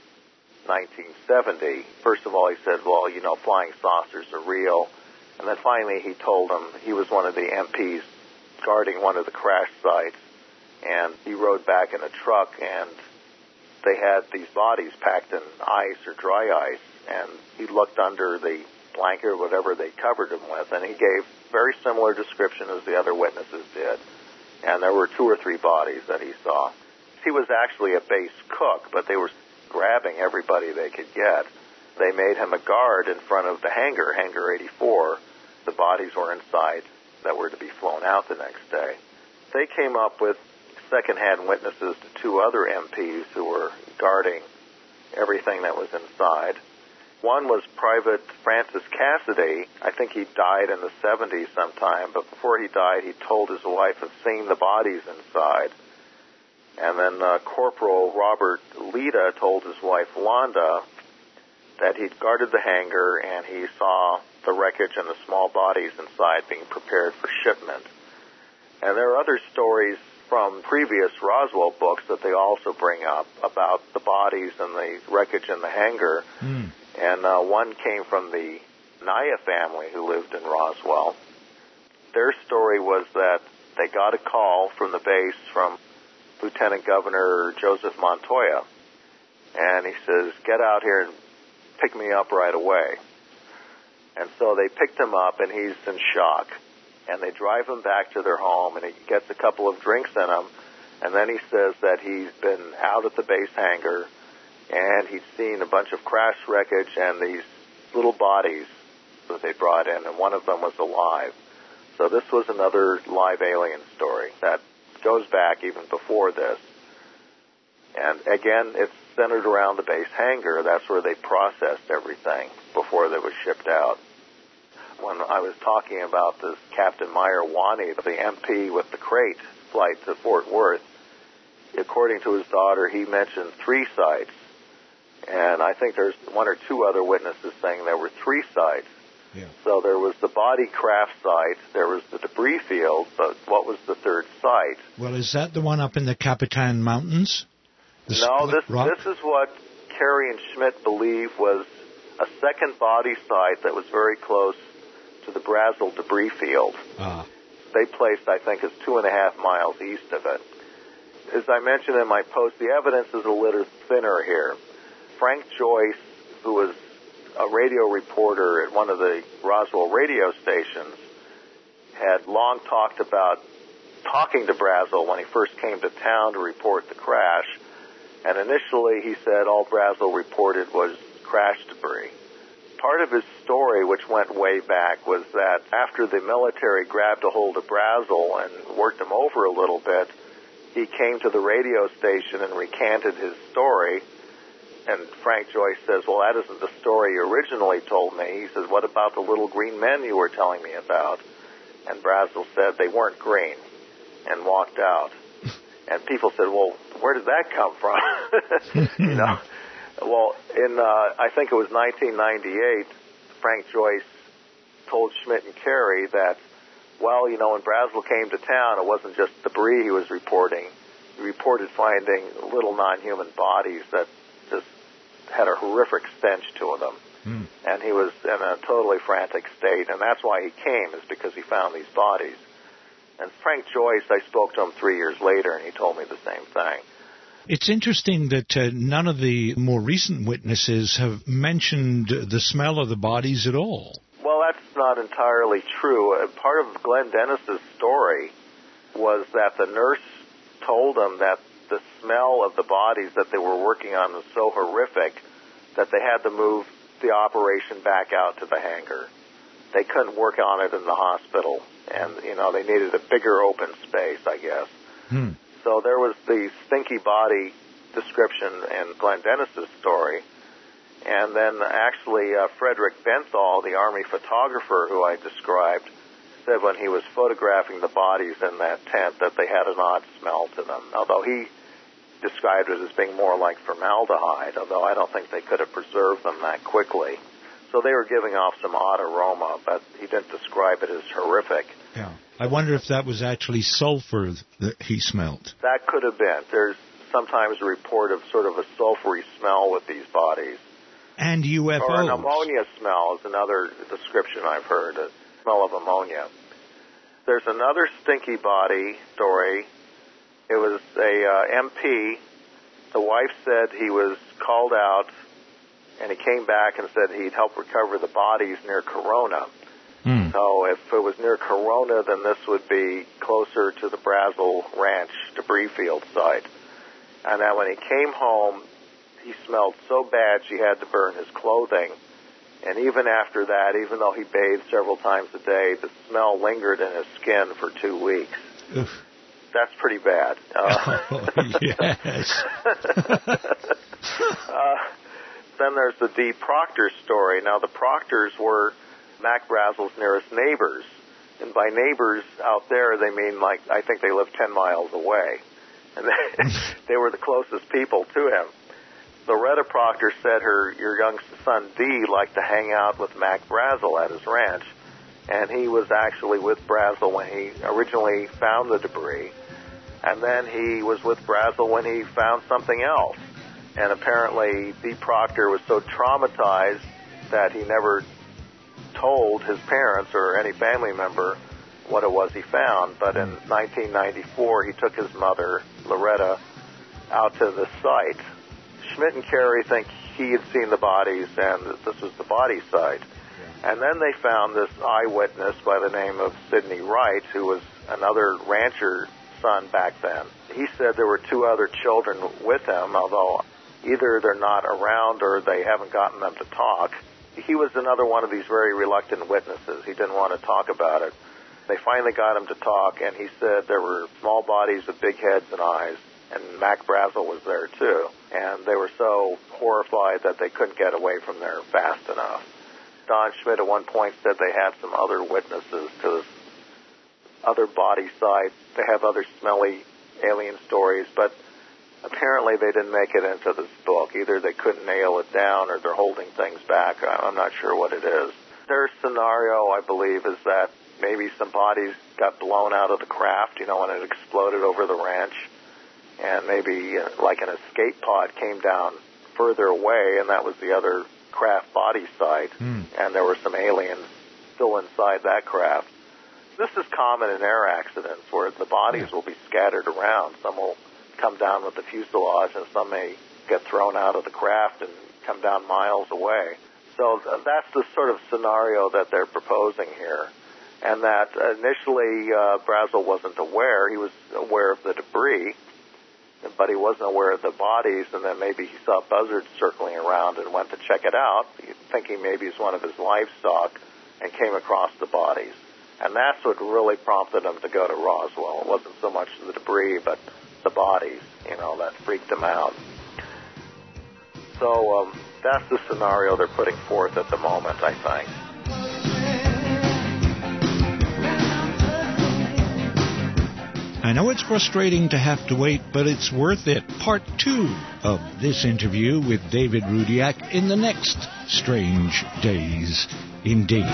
1970. First of all, he said, well, you know, flying saucers are real. And then finally he told him he was one of the MPs guarding one of the crash sites. And he rode back in a truck, and they had these bodies packed in ice or dry ice. And he looked under the blanket or whatever they covered him with, and he gave very similar description as the other witnesses did. And there were 2 or 3 bodies that he saw. He was actually a base cook, but they were grabbing everybody they could get. They made him a guard in front of the hangar, Hangar 84. The bodies were inside that were to be flown out the next day. They came up with second-hand witnesses to 2 other MPs who were guarding everything that was inside. One was Private Francis Cassidy. I think he died in the 70s sometime, but before he died, he told his wife of seeing the bodies inside. And then Corporal Robert Lita told his wife Wanda that he'd guarded the hangar and he saw the wreckage and the small bodies inside being prepared for shipment. And there are other stories from previous Roswell books that they also bring up about the bodies and the wreckage in the hangar. And one came from the Naya family who lived in Roswell. Their story was that they got a call from the base from Lieutenant Governor Joseph Montoya. And he says, get out here and pick me up right away. And so they picked him up, and he's in shock. And they drive him back to their home, and he gets a couple of drinks in him. And then he says that he's been out at the base hangar, and he'd seen a bunch of crash wreckage and these little bodies that they brought in, and one of them was alive. So this was another live alien story that goes back even before this. And again, it's centered around the base hangar. That's where they processed everything before they was shipped out. When I was talking about this Captain Meyer Wani, the MP with the crate flight to Fort Worth, according to his daughter, he mentioned 3 sites. And I think there's 1 or 2 other witnesses saying there were 3 sites. Yeah. So there was the body craft site, there was the debris field, but what was the 3rd site? Well, is that the one up in the Capitan Mountains? No, this is what Carey and Schmidt believe was a second body site that was very close to the Brazel debris field. They placed, I think, is 2.5 miles east of it. As I mentioned in my post, the evidence is a little thinner here. Frank Joyce, who was a radio reporter at one of the Roswell radio stations, had long talked about talking to Brazel when he first came to town to report the crash. And initially, he said all Brazel reported was crash debris. Part of his story, which went way back, was that after the military grabbed a hold of Brazel and worked him over a little bit, he came to the radio station and recanted his story. And Frank Joyce says, well, that isn't the story you originally told me. He says, what about the little green men you were telling me about? And Brazel said they weren't green and walked out. And people said, well, where did that come from? You know. Well, in I think it was 1998, Frank Joyce told Schmidt and Carey that, well, you know, when Brazel came to town, it wasn't just debris he was reporting. He reported finding little non-human bodies that just had a horrific stench to them. And he was in a totally frantic state, and that's why he came, is because he found these bodies. And Frank Joyce, I spoke to him 3 years later, and he told me the same thing. It's interesting that none of the more recent witnesses have mentioned the smell of the bodies at all. Well, that's not entirely true. Part of Glenn Dennis's story was that the nurse told him that the smell of the bodies that they were working on was so horrific that they had to move the operation back out to the hangar. They couldn't work on it in the hospital, and, you know, they needed a bigger open space, I guess. So there was the stinky body description in Glenn Dennis's story. And then actually Frederick Benthal, the Army photographer who I described, said when he was photographing the bodies in that tent that they had an odd smell to them, although he described it as being more like formaldehyde, although I don't think they could have preserved them that quickly. So they were giving off some odd aroma, but he didn't describe it as horrific. Yeah. I wonder if that was actually sulfur that he smelled. That could have been. There's sometimes a report of sort of a sulfury smell with these bodies. And UFOs. Or an ammonia smell is another description I've heard, a smell of ammonia. There's another stinky body story. It was a MP. The wife said he was called out, and he came back and said he'd help recover the bodies near Corona. So if it was near Corona, then this would be closer to the Brazel Ranch debris field site. And that when he came home, he smelled so bad she had to burn his clothing. And even after that, even though he bathed several times a day, the smell lingered in his skin for 2 weeks. Oof. That's pretty bad. Yes. Then there's the D. Proctor story. Now, the Proctors were Mac Brazel's nearest neighbors. And by neighbors out there, they mean, like, I think they lived 10 miles away. And they were the closest people to him. Loretta Proctor said your young son D liked to hang out with Mac Brazel at his ranch. And he was actually with Brazel when he originally found the debris. And then he was with Brazel when he found something else. And apparently D. Proctor was so traumatized that he never told his parents or any family member what it was he found. But in 1994, he took his mother, Loretta, out to the site. Schmidt and Carey think he had seen the bodies and that this was the body site. And then they found this eyewitness by the name of Sidney Wright, who was another rancher son back then. He said there were 2 other children with him, although either they're not around or they haven't gotten them to talk. He was another one of these very reluctant witnesses. He didn't want to talk about it. They finally got him to talk, and he said there were small bodies with big heads and eyes, and Mac Brazel was there too. And they were so horrified that they couldn't get away from there fast enough. Don Schmidt at one point said they had some other witnesses to this other body site. They have other smelly alien stories, but apparently they didn't make it into this book. Either they couldn't nail it down or they're holding things back. I'm not sure what it is. Their scenario, I believe, is that maybe some bodies got blown out of the craft, when it exploded over the ranch. And maybe like an escape pod came down further away, and that was the other craft body site. And there were some aliens still inside that craft. This is common in air accidents where the bodies will be scattered around. Some will come down with the fuselage, and some may get thrown out of the craft and come down miles away. So that's the sort of scenario that they're proposing here. And that initially Brazel wasn't aware. He was aware of the debris, but he wasn't aware of the bodies, and then maybe he saw buzzards circling around and went to check it out, thinking maybe it's one of his livestock, and came across the bodies. And that's what really prompted him to go to Roswell. It wasn't so much the debris, but the bodies, that freaked him out. So that's the scenario they're putting forth at the moment, I think. I know it's frustrating to have to wait, but it's worth it. Part 2 of this interview with David Rudiak in the next Strange Days Indeed.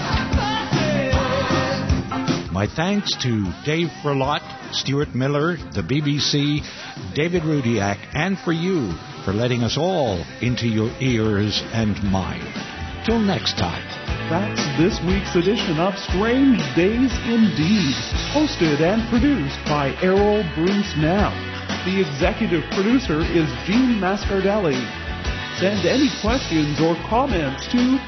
My thanks to Dave Furlott, Stuart Miller, the BBC, David Rudiak, and for you for letting us all into your ears and mine. Till next time. That's this week's edition of Strange Days Indeed, hosted and produced by Errol Bruce Knapp. The executive producer is Gene Mascardelli. Send any questions or comments to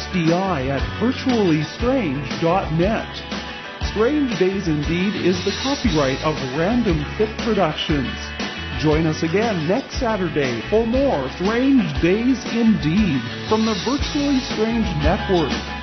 sdi@virtuallystrange.net. Strange Days Indeed is the copyright of Random Fit Productions. Join us again next Saturday for more Strange Days Indeed from the Virtually Strange Network.